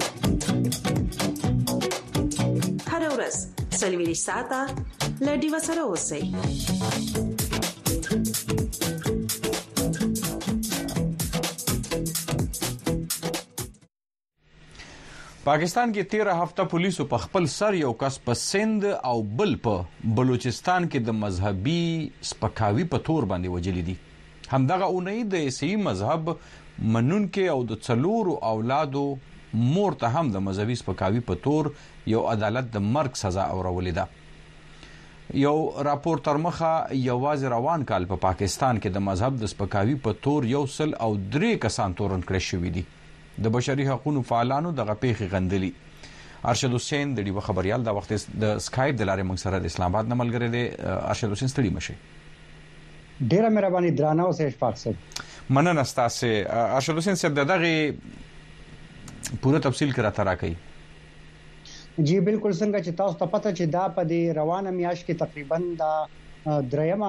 هر ورځ سلویریش ساته لډي وسره اوسئ. پاکستان کې 13 هفته پولیسو په خپل سر یو کس په سند او بل په بلوچستان کې د مذهبي سپکاوي په تور باندې وجلی دي. همدغه اونۍ د عیسائی مذهب منونکو او د څلورو اولادو مور ته هم د مذهبي سپکاوي په تور یو عدالت د مرګ سزا اورولې ده. یو راپور تر مخه یوازې روان کال په پاکستان کې د مذهب د سپکاوي په تور 103 کسان تورن کړی شوی دي. د بشري حقوقو فعالانو دغه پیښې غندلي. ارشد حسین د ډیو خبريال دا وخت د اسکایپ د لارې موږ سره د اسلام آباد نملګری دی. ارشد حسین ستړي مشه. ډیره مهرباني درانه اوسه اشفاق صاحب. مننه ستاسو. ارشد حسین صاحب دغه پوره تفصیل کرا ترا کوي. جی بالکل څنګه چې تاسو ته پته چې دا په دې روانه میاش کې تقریبا دا درېمه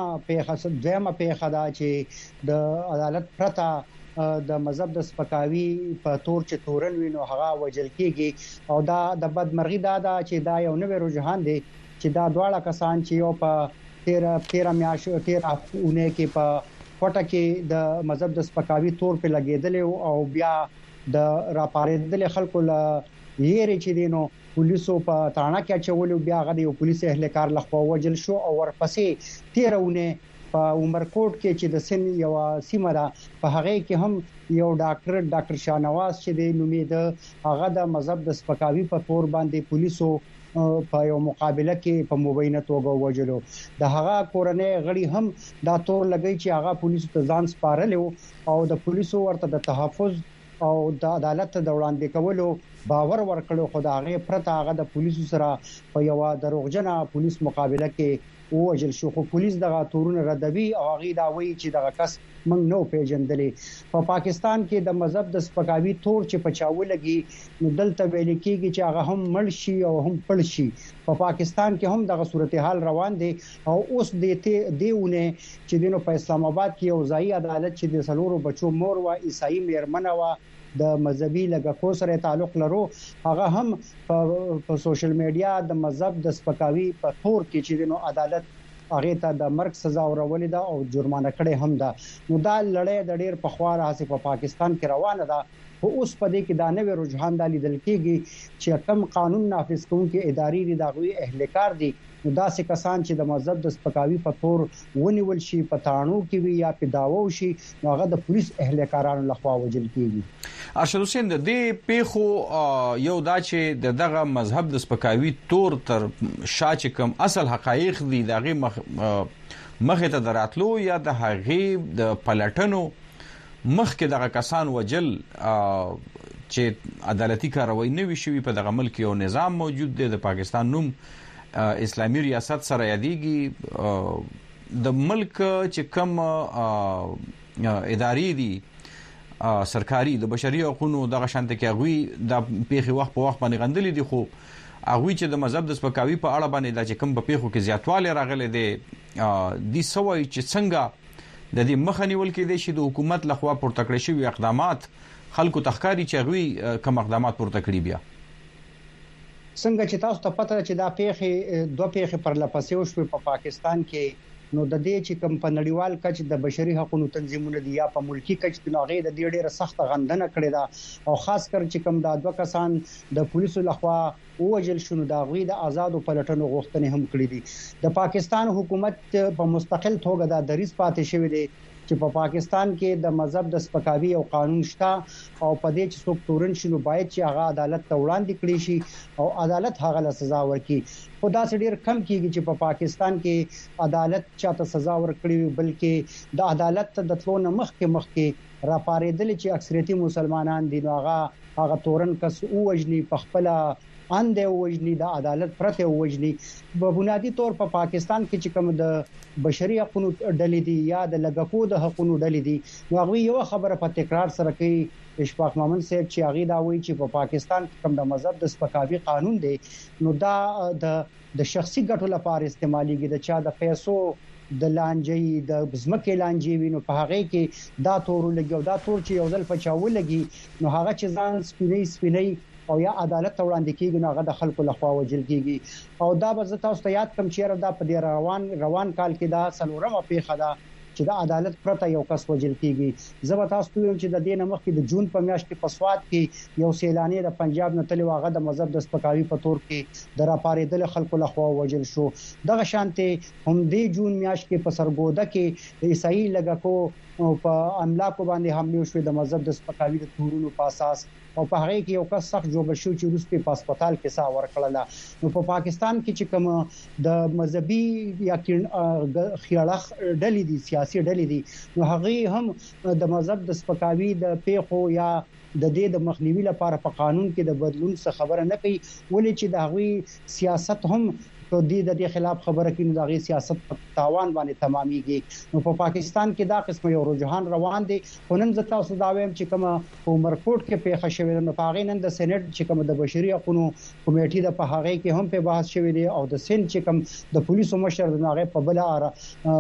پیښه دا چې د عدالت پرته د مذهب د سپکاوي په تور چې تورن وینو هغه وجل کیږي او دا د بدمرغي دا چې دا یو نوې رجحان دی چې دا دواړه کسان چې یو په 13 میاشت 13 اونۍ کې په کوټه کې د مذهب د سپکاوي تور په لګیدل او بیا د راپارېدل خلکو له یې چې دینو پولیسو په تاڼه کې چولو بیا غدي پولیس اهلکار لخوا وجل شو او ورپسې 13 اونۍ په عمرکوټ کې چې د سن یو سیمه ده په هغه کې هم یو ډاکټر شاهنواز چې د نومید هغه د مذهب د سپکاوي په تور باندې پولیسو په یو مقابله کې په مبینه توګه وجلو. د هغه کورنۍ غړي هم دا تور لګی چې هغه پولیسو ته ځان سپارل او د پولیسو ورته د تحفظ او د عدالت د وړاندې کولو باور ورکړو. خو دا هغه پرته هغه د پولیسو سره په یو دروغجنه پولیس مقابله کې وجل شو. خو پولیس دغه تورونه ردوي او هغه دا وایي چې دغه کس موږ نو پیژندلې. په پاکستان کې د مذهب د سپکاوي تور چې پچاو لګي نو دلته ویل کېږي چې هغه هم مړ شي او هم پړ شي. په پاکستان کې هم دغه صورتحال روان دي او اوس دیونه چې دینو په اسلام آباد کې یو ځای عدالت چې د سلورو بچو مور وا عیسائی میرمنه وا د مذهبي لګکو سره تعلق لرو هغه هم په سوشل میډیا د مذهب د سپکاوي په تور کې چې دینو عدالت هغه ته د مرګ سزا ورولې ده او جرمانه کړي هم ده. نو دا لړۍ د ډېر پخوار هڅه په پاکستان کې روانه ده. خو اوس په دې کې دا نوې رجحان د لیدل کېږي چې کوم قانون نافذ کوونکي ادارې دي دغوی اهلکار دي نو دا څه کسان چې د مذهب د سپکاوي په تور ونیول شي په تاڼو کې وي یا په داوو شي نو هغه د پولیس اهلکارانو لخوا وجل کېږي. ارشد حسین د دې پیښو یو دا چې دغه مذهب د سپکاوي تور تر شاچ کم اصل حقایق دي دغه مخه ته دراتلو یا د هغه د پلټنو مخکې دغه کسان وجل چې عدالتي کاروایی نه وی شوی په دغه ملک یو نظام موجود دی د پاکستان نوم اسلامي ریاست سره یادېږي د ملک چې کم ادارې دي سرکاري د بشري حقوقو دغه شانته کې غوي د پیخي وخت په وخت باندې غندلې دي خو هغه چې د مذهب د سپکاوي په اړه باندې د چې کم په پیخو کې زیاتواله راغلي دي د سوي چې څنګه د دې مخنیول کې دي چې د حکومت لخوا پورته کړی شوی اقدامات خلکو تخکاری چې غوي کوم اقدامات پورته کړی بیا څنګه چې تاسو ته پته چې دا پیخي دوه پیخي پر لپسې وشو په پاکستان کې نو د دې چې کوم په نړیوال کچ د بشري حقوقو تنظیمونه دي یا په ملکی کچ د ناغې د ډېره سخت غندنه کړې ده او خاص کر چې کوم د دوه کسان د پولیسو لخوا وجل شنو دا غوي د آزادو پلټنو غوښتنې هم کړې دي د پاکستان حکومت په مستقل توګه د دریس پاتې شوی دی چې په پاکستان کې د مذهب د سپکاوي او قانون شته او په دې چې څوک تورن شنو باید چې هغه عدالت ته وړاندې کړي شي او عدالت هغه له سزا ورکړي خدا سره ډیر کم کیږي چې په پاکستان کې عدالت چاته سزا ورکړي بلکې د عدالت د تلونه مخکې را پارېدل چې اکثریتي مسلمانان دي هغه تورن کس او وجني په خپل انده وجني د عدالت پرته وجني په بنیادی تور په پاکستان کې چې کوم د بشري حقوقو ډلې دي یا د لګکو د حقوقو ډلې دي نو هغه یو خبره په تکرار سره کوي اشفاق مامن صاحب چې هغه دا وایي چې په پاکستان کې کوم د مذهب د سپکاوي قانون دی نو دا د شخصي ګټو لپاره استعماليږي د چا د پیسو د لانجې د بزمکه لانجې وینو په هغه کې دا تور لګي او دا تور چې یو ځل پچاو لګي نو هغه چې ځان سپینې او یا عدالت وړاندې کیږي نو هغه د خلکو لخوا وجل کیږي او دا به تاسو ته یاد کم چیرې دا په روان کال کې دا سلورمه پیښه ده چې د عدالت پرته یو کس وجل کیږي زه تاسو ته چې د دې نمخ کې د جون په میاشت کې په سواد کې یو سیلانی د پنجاب نه تللی واغه د مذهب د سپکاوي په تور کې د راپارېدل خلکو لخوا وجل شو دغه شانته هم د جون میاشت کې په سرګوده کې عیسائی لګکو په املاکو باندې حمله وشو د مذهب د سپکاوي د تورونو په اساس او په هغه کې یو کس سخت جوړ شو چې روسي په هسپتال کې سا ورکړل نو په پاکستان کې چې کوم د مذهبي یا خیالخ ډلې دي سیاسي ډلې دي نو هغه هم د مذهب د سپکاوي د پیښو یا د دې د مخنیوي لپاره په قانون کې د بدلون څخه خبره نه کوي ولې چې د هغوی سیاست هم په دې خلاف خبره کوي نو د سیاست په تاوان باندې تمامېږي نو په پاکستان کې دا قسم یو رجحان روان دي خونن زتا اوس دا وایم چې کوم عمرکوټ کې پیښه شوې نو په هغه نن د سېنات چې کوم د بشري حقوقو کمیټې د په هغه کې هم په بحث شوې دي او د سین چې کوم د پولیسو مشر د هغه په بل او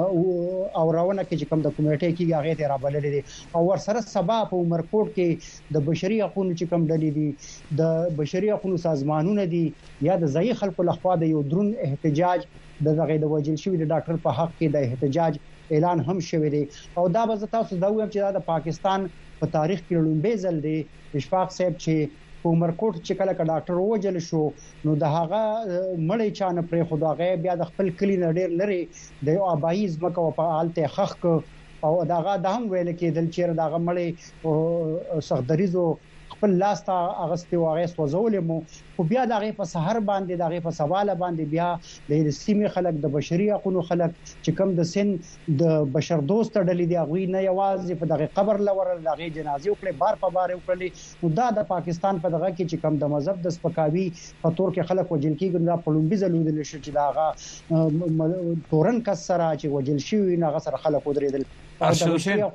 راونه کې چې کوم د کمیټې کې هغه ته را بللې دي او ورسره سبا په عمرکوټ کې د بشري حقوقو چې کوم ډلې دي د بشري حقوقو سازمانونه دي یا د ځای خلکو لخوا د یو درون احتجاج دغه د وجل شوی د ډاکټر په حق کې د احتجاج اعلان هم شوی دی او دا به تاسو دا وایم چې دا د پاکستان په تاریخ کې لومبه ځل دی اشفاق صاحب چې عمرکوټ چې کله ډاکټر وجل شو نو د هغه مړی چانه پر خدای بیا د خپل کلی نړیر لري د یو ابایي ځمکه په حالت خخ او داغه د هم ویل کېدل چې داغه مړی سخدریزو خپل لاس ته اغستې واغې سوځولې مو خو بیا دغه په سحر باندې دغه په سواله باندې بیا د سیمې خلک د بشري حقوقو خلک چې کم د سن د بشر دوست ډلې دی غوي نه یوازې په دغه قبر لور دغه جنازې وکړي بار په بار وکړي نو دا د پاکستان په دغه کې چې کم د مذهب د سپکاوي په تور کې خلک وجل کیږي دا په لومبي زلودل شي چې داغه تورن کسره چې وجل شي نه غسر خلک ودرېدل ارشد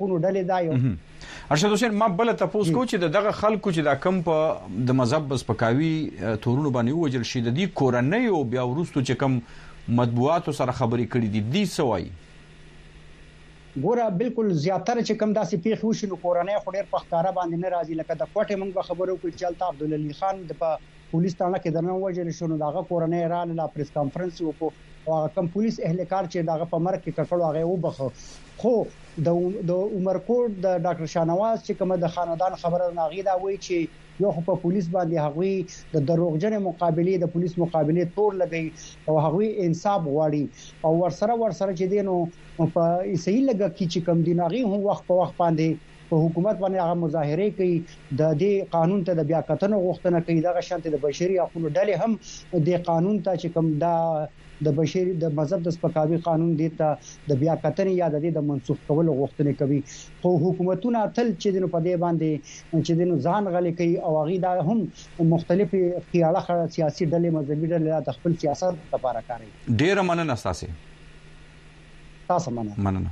حسین ما بل تاسو کو چې دغه خلکو چې دا کم په د مذهب سپکاوي تورونو باندې وجل شي د دې کورنۍ او بیا ورستو چې کم مطبوعات سره خبرې کړې دي سوای ګوره بالکل زیاتره چې کم داسې پیښ وشي نو کورنۍ خډیر په ښکارا باندې نه راځي لکه د کوټه موږ خبرو کوي چې عبد العلی خان د پولیس تانه کې درنه وجل شو نو دغه کورنۍ را لا پریس کانفرنس وکړو او کوم پولیس اهلکار چې دغه په مرګ کې کړو هغه وبخو خو د عمرکوټ د ډاکټر شاهنواز چې کوم د خاندان خبره ناغي دا وایي چې یو په پولیس باندې هغوی د دروغجن مقابله د پولیس مقابله تور لګي او هغوی انصاف غواړي او ورسره چې دینو په عیسائی لګه کې چې کم دیناغي هم وخت په وخت باندې په حکومت باندې هغه مظاهره کوي د دې قانون ته د بیا کتنې غوښتنه کوي دغه شانته د بشري حقوقو ډلې هم د قانون ته چې کوم د بشري د مذهب د سپکاوي قانون دی ته د بیا کتنې یا د منسوخ کولو غوښتنه کوي خو حکومتونه تل چې د په دې باندې چې د ځان غلي کوي او هغه دا هم مختلفي خیاله سیاسي ډلې مذهبي ډلې د خپل سیاست لپاره کوي. ډیر مننه تاسو مننه.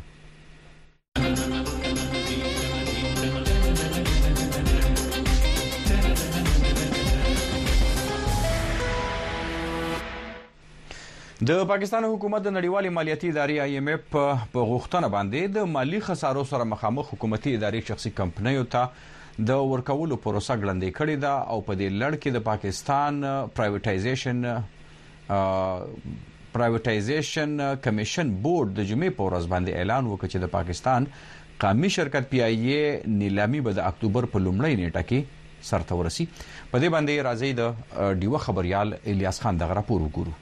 د پاکستان حکومت د نړیوالې مالیاتي ادارې IMF په غوښتنه باندې د مالی خسارو سره مخامخ حکومتي ادارې شخصي کمپنیو ته د ورکولو پروسه ګړندۍ کړې ده او په دې لړ کې د پاکستان پرایویټایزیشن کمیشن بورډ د جمعې په ورځ باندې اعلان وکړ چې د پاکستان قومي شرکت PIA نیلامي به د اکتوبر په لومړۍ نیټه کې سرته ورسي. په دې باندې راځي د ډیوه خبريال الیاس خان دغه راپور وګورو.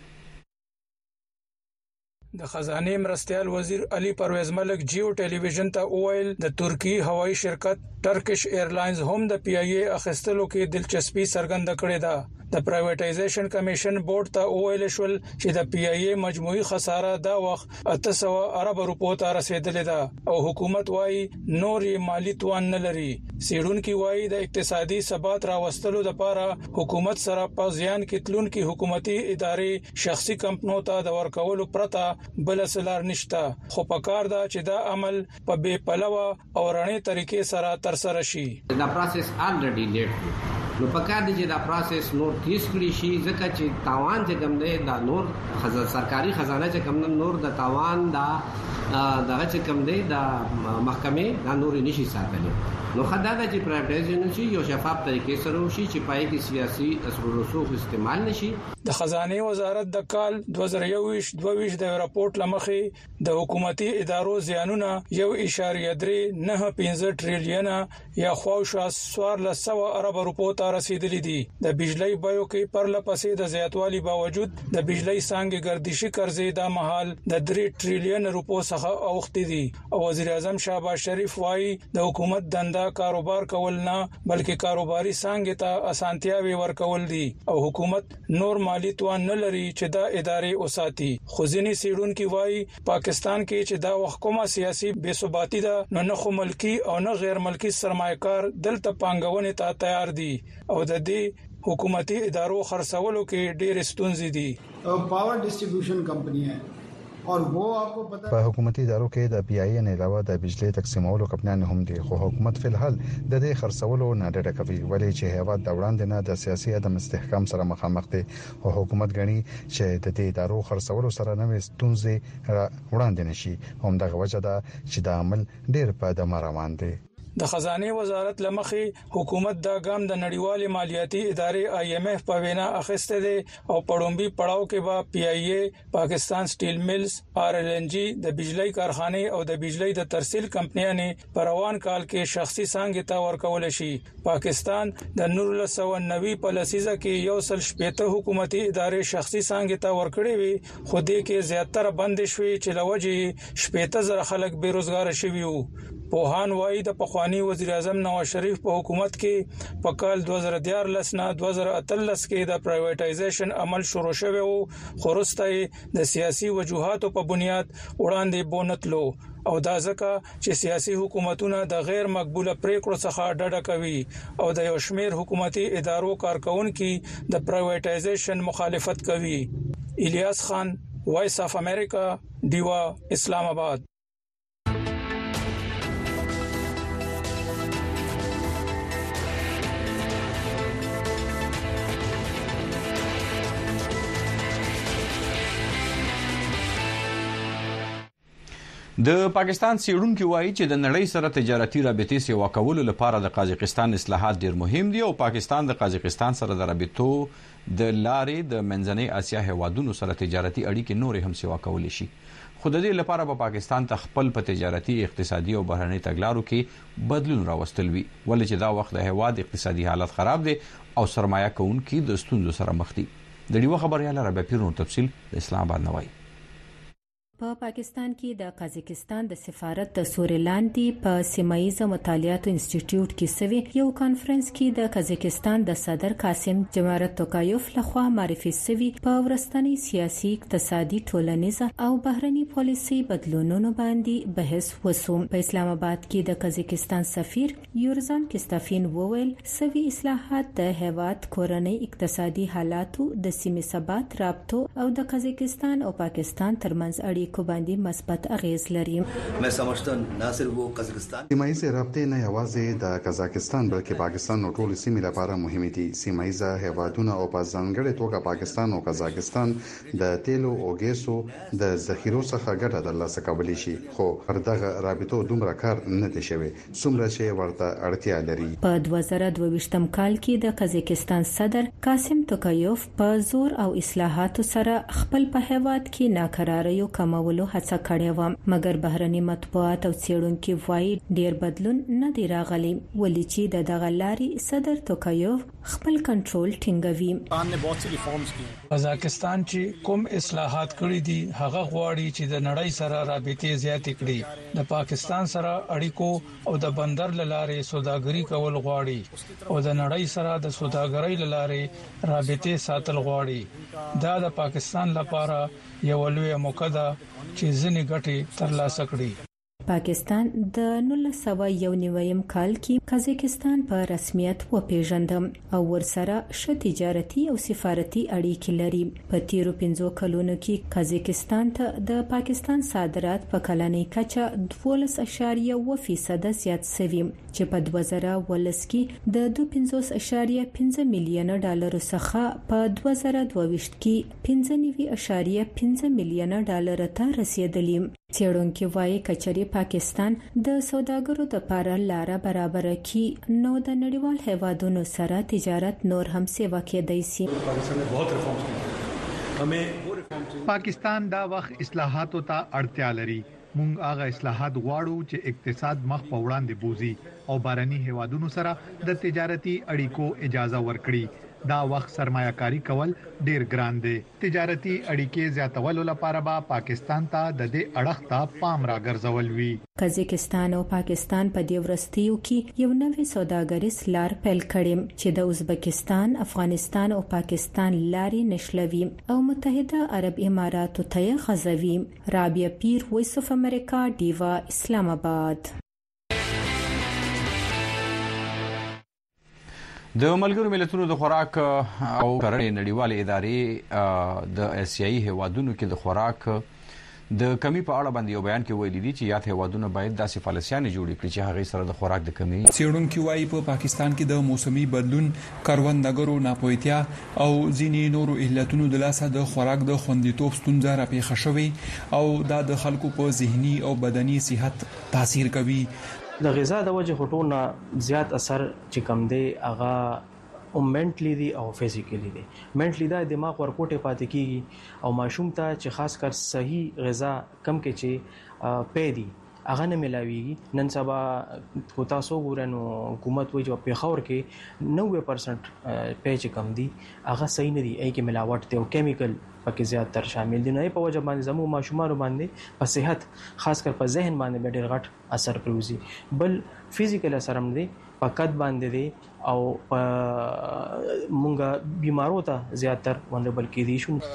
د خزانه مرستيال وزیر علي پرویز ملک جیو ټلویزیون ته وویل د ترکی هوایي شرکت ټرکش ایرلاینز هم د PIA اخیستلو کې دلچسپي څرګنده کړې ده. د پرایویټایزیشن کمیشن بورډ ته وویل شول چې د PIA مجموعي خساره دا وخت 800 ارب روپو ته رسیدلې ده او حکومت وايي نور یې مالی توان نه لري. سیډونکو وايي د اقتصادي ثبات راوستلو لپاره حکومت سره په ځان کې تلونکو حکومتي ادارې شخصي کمپنیو ته د ورکولو پرته بل سلار نشته خو پکار دا چې دا عمل په بے پلوه او رڼې طریقې سره تر سره شي. دا پروسس الریډي لیټ نو پکار دي چې دا پروسس نور تیز کړی شي ځکه چې تاوان چې کوم دی دا نور سرکاري خزانه چې کوم نور د تاوان دا دغه چې کوم دی دا محکمې دا نور نشي ساتلی. نو خدای چې پرایویټایزیشن شي یو شفاف طریقې سره وشي چې پای کې سیاسي اثر و رسوخ استعمال نشي. د خزانه وزارت د کال 2021-22 د راپورټ لمخې د حکومتي ادارو زیانونه 1.395 ټریلیون یا خواوشا 1400 ارب روپو ته رسیدلي دي. د بجلی بیو کې پرلپسې د زیاتوالي باوجود د بجلی څنګه گردشي قرضې د محل د 3 ټریلیون روپو څخه اوختي دي او وزیر اعظم شهباز شریف وايي د حکومت دنده کاروبار کول نه بلکې کاروباري څنګه ته اسانتیاوي ورکول دي او حکومت نور مالی توان نه لري چې دا ادارې اوساتي. خو ځینې سیډونکو وايي پاکستان کې چې دا وخت کومه سیاسي بے ثباتی ده نه خو ملکی او نه غیر ملکی سرمایه‌کار دلته پانګونې ته تیار دي او د دې حکومتي ادارو خرڅولو کې ډېر ستونزې دي. پاور ډیسټریبیوشن کمپنی ہے اور وہ آپ کو پتہ په حکومتي ادارو کې د PIA نه علاوه د بجلی تقسیمولو کمپنیان هم دي خو حکومت په الحال د دې خرڅولو نه ډډه کوي ولې چې هیواد د وړاندې نه د سیاسي عدم استحکام سره مخامخ دي او حکومت غني چې د دې ادارو خرڅولو سره نوې ستونزې وړاندې نشي هم دغه وجه ده چې د عمل ډېر په دمه روان دي. د خزانه وزارت لمخې حکومت دا ګام د نړیوالې مالیاتي ادارې IMF په وینا اخیسته دي او پړومبي پړاو کې به PIA پاکستان سټیل ملز RLNG د بجلی کارخانه او د بجلی د ترسیل کمپنیانې په روان کال کې شخصي څنګه تا ورکول شي. پاکستان د 1990 په لسیزه کې یو سل شپېته حکومتي ادارې شخصي څنګه تا ورکړې وي خو دې کې زیاتره بند شوي چې لوجه شپېته زره خلک بیروزګار شوي وو. پوهان وايي د پخوانی وزیر اعظم نواز شریف په حکومت کې په کال 2014 نه 2013 کې د پرایویټایزیشن عمل شروع شوی وو خو وروسته د سیاسي وجوهاتو په بنیاد وړاندې بونتلو او دا ځکه چې سیاسي حکومتونه د غیر مقبوله پریکړو څخه ډډه کوي او د یو شمېر حکومتي ادارو کارکونکو د پرایویټایزیشن مخالفت کوي. الیاس خان وایس اف امریکا دیوا اسلام آباد. د پاکستان سیډونکو وايي چې د نړۍ سره تجارتي رابطې سیوا کولو لپاره د قازقستان اصلاحات ډېر مهم دي او پاکستان د قازقستان سره د رابطو د لارې د منځنۍ اسیا هیوادونو سره تجارتي اړیکې نور هم سیوا کولی شي. خو د دې لپاره په پاکستان ته خپل په تجارتي اقتصادي او بهرنۍ تګلارو کې بدلون راوستل وی ولې چې دا وخت د هیواد اقتصادي حالت خراب دي او سرمایه کوونکي د ستونزو سره مخ دي. د ډیوه خبريال ربيع پیرون تفصیل د اسلام آباد نوای. په پاکستان کې د قزاقستان د سفارت د سوري لاندې په سیمایي مطالعاتو انسټیټیوټ کې سوي یو کانفرنس کې د قزاقستان د صدر قاسم جمارت توکایوف لخوا معرفي سوي په ورستنی سیاسي اقتصادي ټولنیزه او بهرني پالیسي بدلونونو باندې بحث وسو. په اسلام آباد کې د قزاقستان سفیر یورزان کستافین وویل سوي اصلاحات د هیواد کورنۍ اقتصادي حالاتو د سیمې ثبات رابطو او د قزاقستان او پاکستان ترمنځ اړیکو باندې مثبت اغیز لري. مې سمجھتن نه صرف وو قزاقستان سیمایي رابطې نه یوازې د قزاقستان بلکې پاکستان او ټول سیمې لپاره مهمه دي. سیمایي هیوادونه او په ځانګړي توګه پاکستان او قزاقستان د تیلو او ګیسو د ذخیرو څخه ګټه ترلاسه کولی شي، خو پر دغه رابطو دومره کار نه دی شوی څومره چې ورته اړتیا لري. په 2022م کال کې د قزاقستان صدر قاسم توکایوف په زور او اصلاحاتو سره خپل په هیواد کې ناکراریو کمولو هڅه کړې و، مګر بهرني مطبوعات او څېړونکو وایي ډیر بدلون نه دی راغلی، ولې چې د دغه لارې صدر توکایوف خپل کنټرول ټینګوي. قزاقستان چې کوم اصلاحات کړی دي هغه غواړي چې د نړۍ سره رابطې زیاتې کړي، د پاکستان سره اړیکو او د بندر لارې سوداګري کول غواړي او د نړۍ سره د سوداګرۍ لارې رابطې ساتل غواړي. دا د پاکستان لپاره یو لوی موقع ده چې ځنې ګټې ترلاسه کړي. پاکستان د 1991 کال کې قزاقستان په رسمیت وپیژند او ورسره ښه تجارتي او سفارتي اړیکې لري. په تیرو 5 کلونو کې قزاقستان ته د پاکستان صادرات په کلنۍ کچه 12.1% زیات شوي چې په 2019 کې د 2.5 میلیون ډالر څخه په 2022 کې 15.5 میلیون ډالر ته رسیدلی. څېړونکو وایي کچري پاکستان د سوداګرو لپاره لار برابر کړي نو د نړیوال هیوادونو سره تجارت نور هم سیوا کېدای شي. پاکستان دا وخت اصلاحاتو ته اړتیا لري. مونږ هغه اصلاحات غواړو چې اقتصاد مخ په وړاندې بوزي او بهرني هیوادونو سره د تجارتي اړیکو اجازه ورکړي. دا وخت سرمایه‌کاري کول ډیر ګران دي. تجارتي اړیکې زیاتولو لپاره به پاکستان ته د دې اړخ ته پام راګرځول وي. قزاقستان او پاکستان په دې ورستیو کې یو نوې سوداګریز لار پیل کړي چې د ازبکستان، افغانستان او پاکستان لارې نشلوي او متحده عرب اماراتو ته غځوي. رابعه پیر، وایس اف امریکا، ډیوا، اسلام آباد. د ملګرو ملتونو د خوراک او کرنې نړیوالې ادارې د اسیایي هیوادونو کې د خوراک د کمی په اړه باندې یو بیان کې ویلي دي چې یاد هیوادونه باید داسې پالیسیانې جوړې کړي چې هغه سره د خوراک د کمی. څېړونکو وايي په پاکستان کې د موسمي بدلون، کروندګرو ناپوهتیا او ځینې نورو علتونو د لاسه د خوراک د خوندیتوب ستونزه راپېښه شوې او دا د خلکو په ذهني او بدني صحت تاثیر کوي. د غذا د وجه هټونه زیات اثر چې کم دی هغه منټلی دی او فزیکلی دی. منټلی دا دماغ ورکوټه پاتې کیږي او ماشوم ته چې خاص کر صحیح غذا کم کې چې پیدي هغه نه ملاويږي. نن سبا کو تاسو ګورئ نو حکومت وایي چې په خور کې 90% پیچ کم دي هغه صحیح نه دی، ای کې ملاوټ ته او کیمیکل پکې زیات تر شامل دي. نه په وجه باندې زمو ماشومان باندې په صحت خاص کر په ذهن باندې ډېر غټ اثر پروزي. بل فزیکل اثر هم دي، په قد باندې دي او مونږه بیمارو ته زیات تر باندې بلکې دي شو.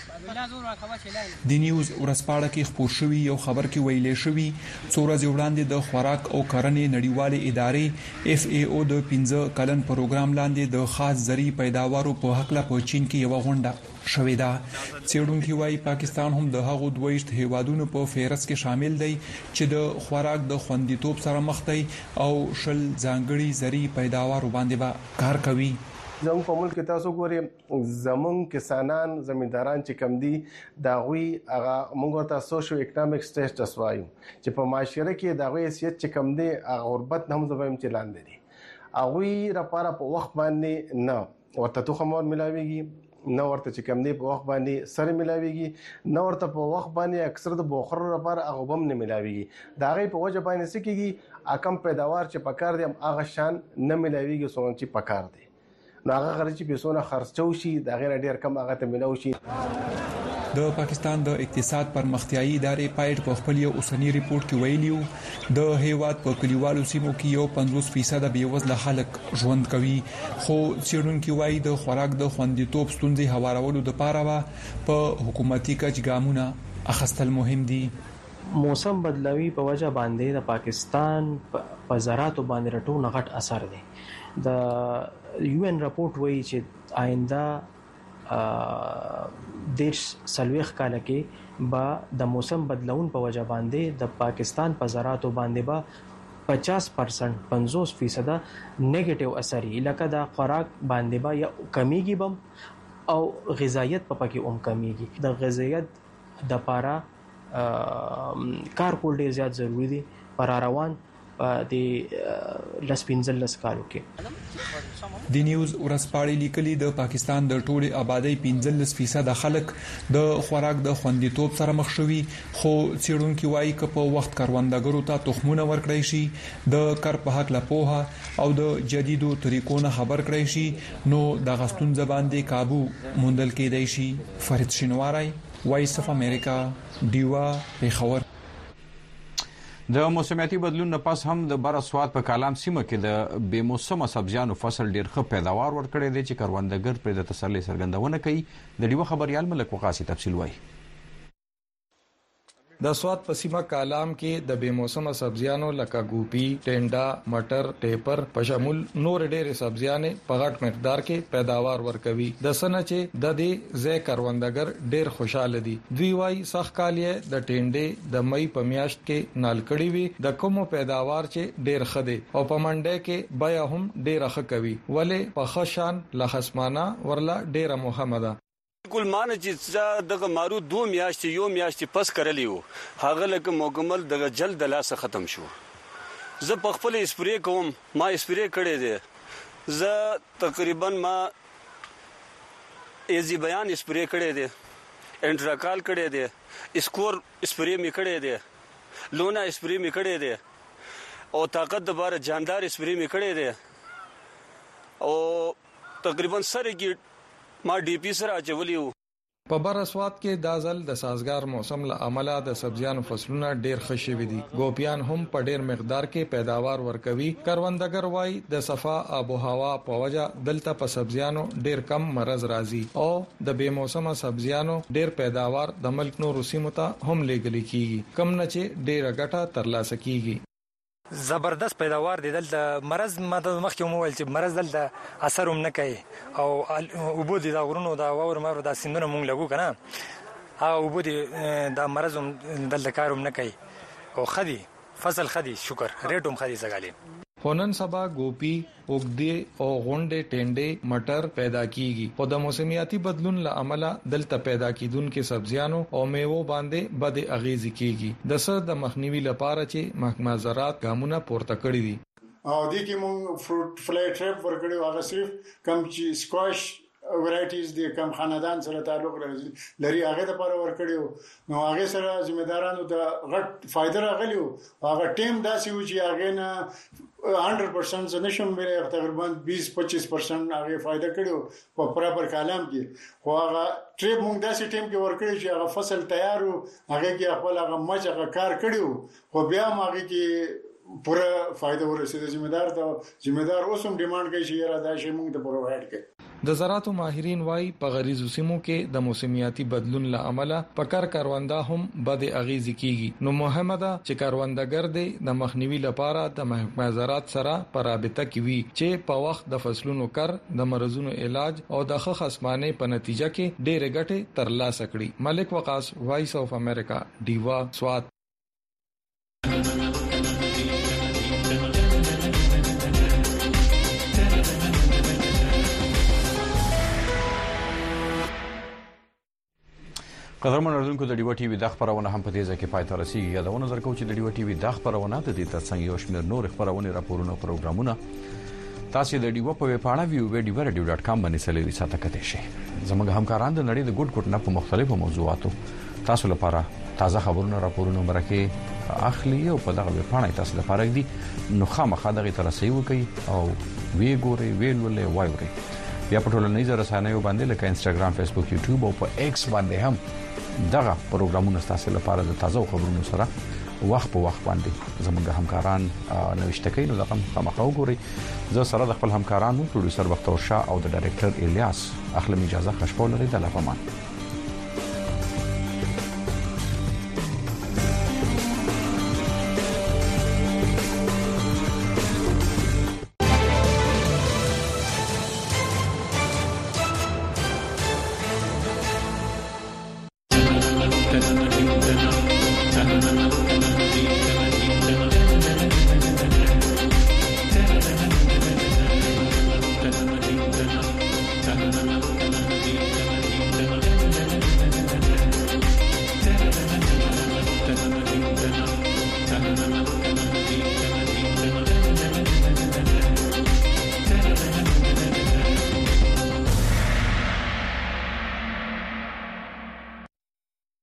د نیوز ورسپاړه کې خبر شوی یو خبر کې ویلې شوی څو ورځې وړاندې د خوراک او کرنې نړیوالې ادارې FAO د 15 کلن پروګرام لاندې د خاص زری پیداوارو په حق لا په چین کې یو غونډه شوې ده. څېړونکو وايي پاکستان هم د هغو 22 هیوادونو په فهرست کې شامل دی چې د خوراک د خوندیتوب سره مخ دي او شل ځانګړي زری پیداوارو باندې به کار کوي. زموږ په ملک تاسو ګورئ زموږ کسانان زمینداران چې کم دي دا غوي هغه موږ ورته سوشو اکونومیک سټیټس وایو چې په معاشره کې دا غوي حیثیت چې کم دي هغه غربت هم زویم چې لاندې دي. هغه لپاره په وخت باندې نه ورته توخمور ملاويږي، نه ورته چې کم دي په وخت باندې سره ملاويږي، نه ورته په وخت باندې اکثر د بوخر لپاره هغه بم نه ملاويږي. دا غي په وجه باندې سکیږي اکم پیداوار چې پکار دي هغه شان نه ملاويږي څنګه چې پکار دي. نو هغه غره چې پیسونه خرڅو شي دا غیر ډیر کم هغه ته ملو شي. د پاکستان د اقتصاد پرمختیایي ادارې پایټ په خپل یو اوسنی ریپورت کې ویلیو د هیواد په کلیوالو سیمو کې یو 50% بیوزله خلک ژوند کوي، خو څېړونکو وايي د خوراک د خوندیتوب ستونزې هوارولو لپاره په حکومتي کچ ګامونه اخیستل مهم دي. موسم بدلوي په وجه باندې د پاکستان په زراعت باندې راټول غټ اثر دی. د یو ان راپورټ وایي چې آینده دیش سلويخ کال کې با د موسم بدلون په وجه باندې د پاکستان په زراعت باندې با 50% 50% نیگیټیو اثر لکه د خوراک باندې با یا کمیږي بم او غذایت په پکې کمیږي. د غذایت د پاره کار کول ډیر زیات ضروری دي پر روان د لسپینزل کالو کې. د نیوز ورځپاڼې لیکلي د پاکستان د ټولې آبادی 15% خلک د خوراک د خوندیتوب سره مخ شوي، خو څېړونکو وايي چې په وخت کروندګرو ته تخمونه ورکړای شي، د کار په حق لا پوهه او د جديدو طریقو نه خبر کړای شي، نو د غستون زباندې काबू موندل کېدای شي. فرید شینواری، وایس اف امریکا، دیوا، پیښور. د موسمیاتي بدلون نه پس هم د بر اسواد په کالام سیمه کې د بې موسمه سبزیانو فصل ډیر ښه پیداوار ورکړی دی چې کروندګر پر د تسلي څرګندونه کوي. د ډیوه خبريال ملک وقاصي تفصیل وایي. د سواد په سیمه کالام کې د بې موسمه سبزیانو لکه ګوپی، ټینډا، مټر، ټیپر په شمول نور ډېرې سبزیانې په غټ مقدار کې پیداوار ورکوي. د سنه چې د دې ځای کروندګر ډېر خوشاله دي. دوی وايي سخت کالیه د ټینډې د مې په میاشت کې نال کړي وي د کومو پیداوار چې ډېر خده او په منډه کې بیا هم ډېر ښه کوي، ولې په خشان لخصمانه ورلا ډېر مهمه ده. کول مان چې دغه مارو 2 میاشتې یو میاشتې پس کړلی وو، هغه لکه مکمل دغه جلد لاس ختم شو. زه په خپل اسپری کوم، ما اسپری کړی دی، زه تقریبا ما ایزی بیان اسپری کړی دی، انټراکال کړی دی، اسکور اسپری می کړی دی، لونا اسپری می کړی دی، او طاقت د بار جاندار اسپری می کړی دی، او تقریبا سره کې ما ډي پی سره اچولیو. په بر اسواد کې د ځل د سازگار موسم له امله د سبزیانو فصلونه ډیر ښه شوي دي. ګوپیان هم په ډیر مقدار کې پیداوار ورکوي. کروندګر وايي د صفا آب و هوا په وجه دلته په سبزیانو ډیر کم مرز راځي او د بې موسمه سبزیانو ډیر پیداوار د ملک نورو سیمو ته هم لیږل کیږي، کم نه چې ډیره ګټه ترلاسه کیږي. زبردست پیداوار دی. دلته مرز مخکې مویل چې مرز دلته اثر هم نه کوي او وبو دي دا غرونو دا وور مر دا سیندونه مونږ لګو کنه، او وبو دي دا مرز هم دلته کار هم نه کوي او خدي فصل خدي شکر ریټ هم خدي زغالي. هونن سبا ګوپی، اوګدي او غونډې ټینډې مټر پیدا کیږي. په د موسمیاتي بدلون له امله دلته پیدا کیدونکو سبزیانو او میوو باندې بد اغیز کیږي. د څه د مخنیوي لپاره چې محکمه زراعت ګامونه پورته کړی دي. او د کې مون فروټ فلای ټریپ ورکړو، هغه صرف کم چې سکواش ورایټیز دي کم خاندان سره تعلق لري هغه د پر ور کړیو. نو هغه سره ځمېدارانو د غټ فائدہ راغلیو. هغه ټیم داسې و چې هغه نه 100% نشم ویل، تقریبا 20-25% هغه فائدہ کړیو په پراپر کالم کې. خو هغه ټریپ مونږ داسې ټیم کې ور کړی چې هغه فصل تیارو، هغه کې خپل هغه مچ کار کړیو، خو بیا هغه کې پورا فائدہ ورسېد. ځمېدار اوسم ډیماند کوي چې یاره دا شی مونږ ته پرووایډ کړي. د زراعت ماهرین وايي په غریزو سیمو کې د موسمیاتي بدلون له امله په کارونده هم بد اغیز کیږي. نو مهمه ده چې کارونده د مخنیوي لپاره د محکمه زراعت سره په رابطه کې وي چې په وخت د فصلونو کار، د مرزونو علاج او د خصمانه په نتیجه کې ډېر ګټه ترلاسه کړي. ملک وقاص، وایس اف امریکا، دیوا، سوات. قدرمن اردوونکو د ډیو ټي وي د خبرونه هم په تیزه کې پای ته رسیدي. یادونه درکو چې د ډیو ټي وي د خبرونه د دې ترڅنګ یو شمېر نور خبرونه، راپورونه او پروګرامونه تاسو د ډیو په ویب پاڼه viewradio.com باندې سلیری ساته کته شي. زموږ همکاران د نړۍ د ګډ ګډ نه په مختلفو موضوعاتو تاسو لپاره تازه خبرونه، راپورونه مرکه اخلي او په دغه ویب پاڼه تاسو لپاره دي. نو خامخا دغه ترسي وکي او وی ګوري ویلولې وایوري. بیا په ټولنیزو رسنیو باندې لکه انستګرام، فیسبوک، یوټیوب او په ایکس باندې هم دغه پروګرامونه تاسو لپاره د تازه خبرونو سره وخت په وخت باندې زموږ همکاران نوښت کوي. نو دغه خامخا وګورئ. زه سره د خپل همکارانو پروډوسر بختور شاه او د ډایریکټر الیاس اخلم اجازه خوشبو لري. د لپاره Thank you.